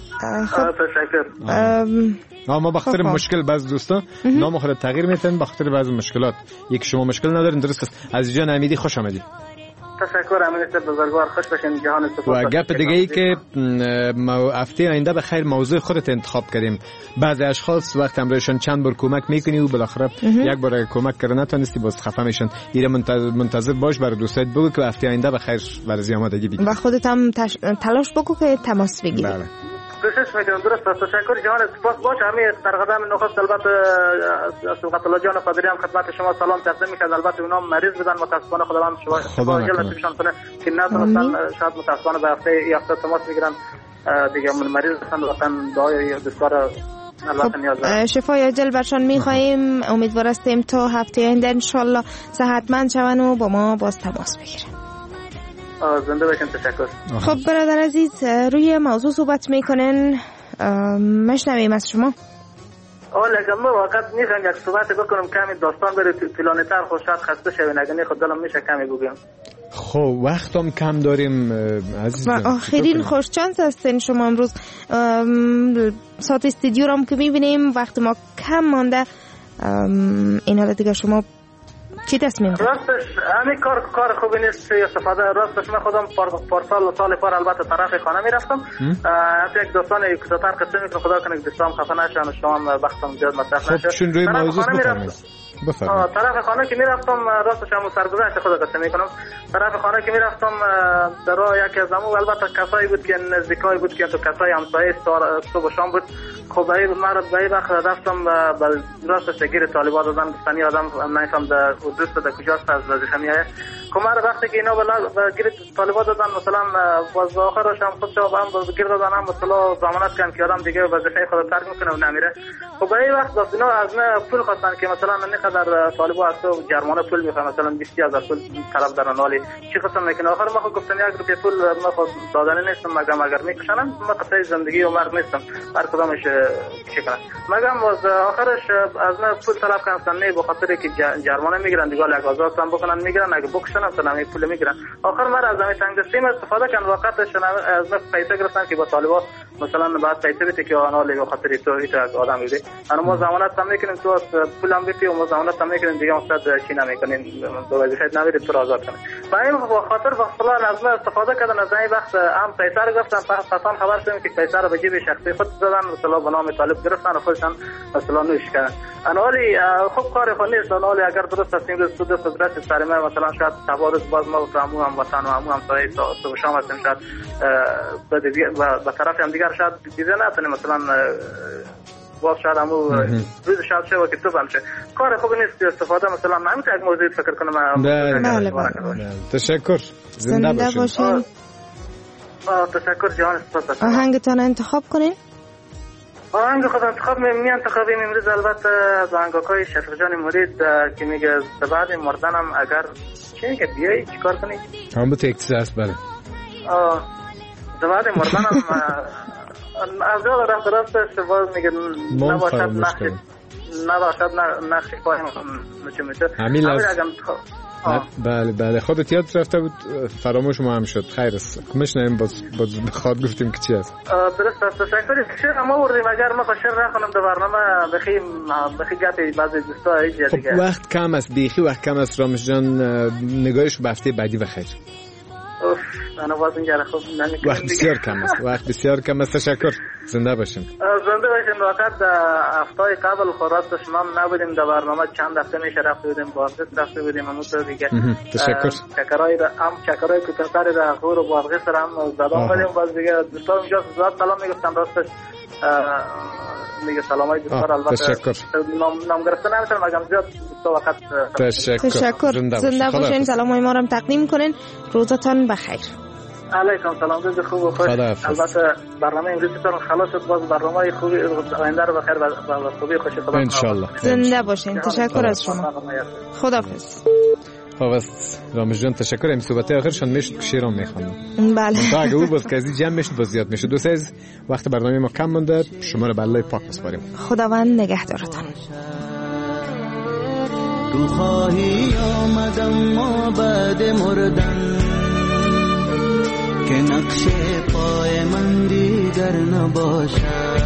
تشکر. ما بخاطر مشکل بعض دوستا نام خودت تغییر میتن بخاطر بعض مشکلات. یک شما مشکل ندارین، درست است. عزیز جان حمیدی خوش آمدید. تشکر امین صاحب، بزرگوار، خوش باشین. جهان سپاس. و گپ دیگه ای که هفته آینده به خیر موضوع خودت انتخاب کردیم. بعضی اشخاص وقت امرایشان چند بار کمک میکنی و بالاخره یک بار کمک کردن نتونستی، باز خفه میشن. ایره منتظر باش، برای دوستات بگو که هفته آینده به خیر ورزی آمادگی بگیر و خودت هم تلاش بکن که تماس بگیری. بله. کوشش میکنم. درست است. تشکر جهان سپاس. باش همین در قدم نخست البته سبقت الله جان قادری هم خدمت شما سلام تقدیم میکنم. البته اونا مریض بودن، متاسفانه خداوند شما نصیبشان کنه که ندونستن، شاید متاسفانه به هفته تماس میگیرن دیگه. من مریض هستن، وطن دعای بسیار شفای عاجل برشان میخواییم. امیدوار هستیم تا هفته آینده ان شاء الله صحتمند شون و با ما باز تماس بگیرن. زنده باشین. تشکر. خب برادر عزیز، روی موضوع صحبت میکنن، مشنویم از شما. لکه ما وقت میخوام یک صحبت بکنم کمی داستان بره طولانی تر، خود شاید خسته شوین، اگه خود دلم میشه کمی بگم. خب وقتم کم داریم عزیز. و آخرین خوش چانس هستین شما امروز. ساعت استودیو رو هم که میبینیم وقت ما کم مانده. این حالا دیگه شما چی تصمیم دارید؟ راستش همین کار خوبی نیست استفاده. راستش من خودم پارسال سال پر البته طرف خانه میرفتم. حتی یک دوستان کوتاه‌تر قصه میکنم، خدا کنه که دوستان خفه نشن و شما هم وقتم زیاد مصرف نشه. خب چون روی موضوع بفرمایید. طرف خانه که میرفتم راستش هم سرگذشت خدا قصه میکنم. طرف خانه که میرفتم در راه یکی از همون البته کسایی بود که نزدیکای بود که تو کسای همسایه صبح و شام بود. خب به این وقت رفتم راستش گیر طالبان دادن، گفتنی آدم نمیفهم در دوست در کجاست از وظیفه میایه. خب من وقتی که اینا گیر طالبان دادن مثلا باز آخرش هم خود جواب هم گیر دادن، هم مثلا ضمانت کردن که آدم دیگه وظیفه خود ترک میکنه و نمیره. خب به این وقت اینا از من پول خواستن که مثلا من قدر طالبان از تو جرمانه پول میخوام، مثلا 20000 پول طلب دارن، ولی چی خواستم میکنه. آخر ما خود گفتن 1 روپیه پول ما خود دادنی نیستم، مگم اگر میکشنم ما قصه زندگی و مرگ نیستم، هر کدامش چی کنن. مگم باز آخرش از من پول طلب کردن، نه به خاطر که جرمانه میگیرن دیگه، اگه آزاد هم بکنن میگیرن، اگه بکشن هم همین پول میگیرن. آخر من از همین تنگستیم استفاده کردن، وقتش از من پیسه گرفتن که با طالبان مثلا بعد پیسه بده که آنها به خاطر تو هیچ آدم میده. اما ما ضمانت هم میکنیم تو پولم بدی و ما ضمانت هم میکنیم دیگه مستد چی نمیکنیم، دو وظیفه نمیده تو آزاد کنه. و این خاطر مثلا از من استفاده کردن، از این وقت هم پیسه رو گرفتن، پسان خبر شدیم که پیسه رو به جیب شخصی خود دادن، مثلا به نام طالب گرفتن و خودشان مثلا نوش کردن. انوالی خوب کار خود نیست، انوالی اگر درست هستیم روز تو دست درست سر ما مثلا شاید تبارز باز ما فهمو هم وطن و هم سایه صبح شام هستیم، شاید به طرف هم دیگر شاید دیده نتونیم مثلا باز شاید همو روز شاید شد که تو بمشه. کار خوب نیست استفاده مثلا من همین یک موضوع فکر کنم. بله. تشکر. زنده باشین. تشکر جهان سپاس. آهنگتان انتخاب کنین. آهنگ خود انتخاب انتخابیم امروز البته از آهنگای شفیق جان مرید که میگه بعد مردنم اگر چی میگه بیایی چیکار کنی؟ هم به تکس است. بله. بعد مردنم از جا راستش باز میگه نباشد نقشی پایم نچه میشه. همین بله خودت یاد رفته بود فراموش ما هم شد. خیر است میشنیم باز بخواد گفتیم که چی است. درست است. تشکر. شعر ما وردیم اگر ما شعر نخونم در برنامه بخی گپی بعضی دوستا ایجا دیگه. خب وقت کم است، بیخی وقت کم است. رامش جان نگاهش به هفته بعدی بخیر. انا باز اینجا خوب نمی‌کنم. وقت بسیار کم است. وقت بسیار کم است. تشکر. زنده باشین. زنده باشین. وقت هفته قبل خورات شما نبودیم در برنامه چند هفته میشه رفته بودیم بازرس رفته بودیم همون تو دیگه. تشکر. چکرای کوتاه در خور و بازرس هم زدم بودیم باز دیگه دوستان اونجا زیاد سلام میگفتن راستش میگه سلامای دوستان البته نام گرفته نمیشن مگم زیاد تو وقت تشکر. زنده باشین. سلامای ما رو تقدیم کنین. روزتان بخیر. علیکم سلام. روز خوب و خوش. البته برنامه امروزتون خلاص شد. باز برنامه خوبی آینده رو بخیر و خوبی خوشی خدا ان شاء الله. زنده باشین. تشکر از شما. خداحافظ. رامز جان تشکر. این صحبت آخرشان میشد که شیرام میخوانم. بله. تا اگه او باز که از جمع میشد باز زیاد میشد. دوست عزیز وقت برنامه ما کم مونده. شما رو به الله پاک بسپاریم. خداوند نگهدارتان. تو خواهی آمدم ما بعد مردن که نقش پای من دیگر نباشد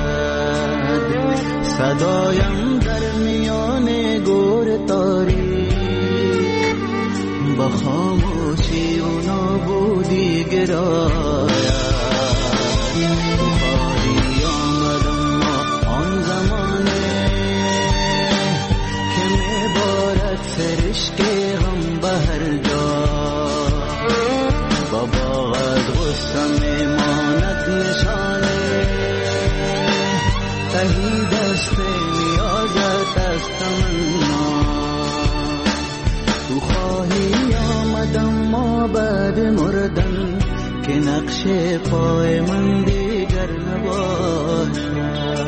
صدایم در میان گور تاریک با خاموشی و نابودی گراید تو خواهی آمدم ما آن زمانه که میبارد سرشک غم به هر جا با باغت غصه میماند نشانه تهی دست نیازت از تمنا تو خواهی آمدم ما بعد مردن که نقش پای من دیگر نباشد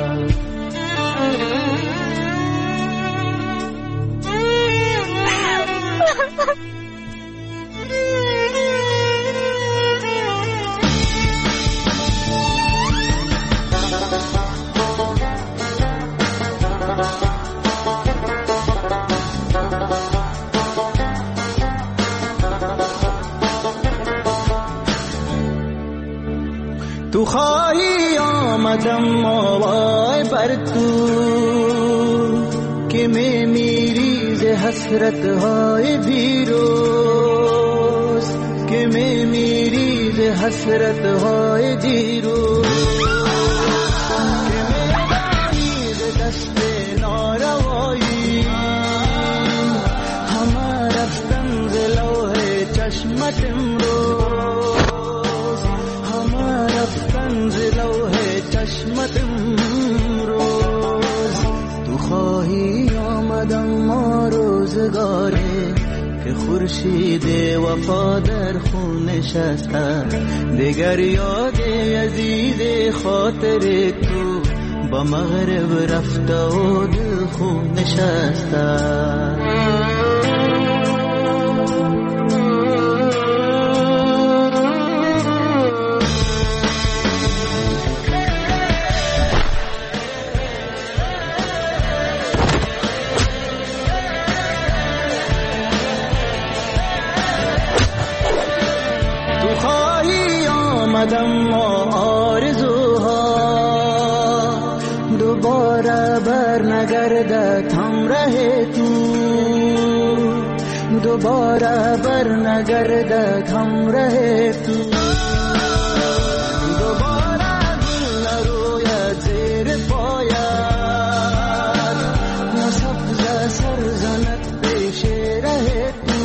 تو خواهی آمدم ما وای بر تو که میمیری ز حسرت های دیروز که میمیری ز حسرت های دیروز که میمیری ز دست ناروایی همه رفتن ز لوح چشمت امروز رفتن ز لوح چشمت امروز تو خواهی آمدم ما روزگاره که خورشید وفا در خون نشسته دیگر یاد عزیز خاطر تو با مغرب رفته و دل خون نشسته آمدم آرزوها دوباره بر نگردد همراه تو دوباره بر نگردد همراه تو دوباره گل نروید زیر پایت نه سبز سر زند پیش ره تو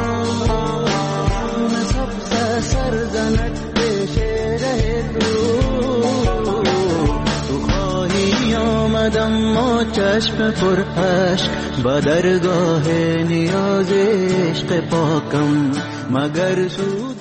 نه سبز سر زند آمدم ما چشم پر اشک با درگاه نیاز عشق پاکم مگر سو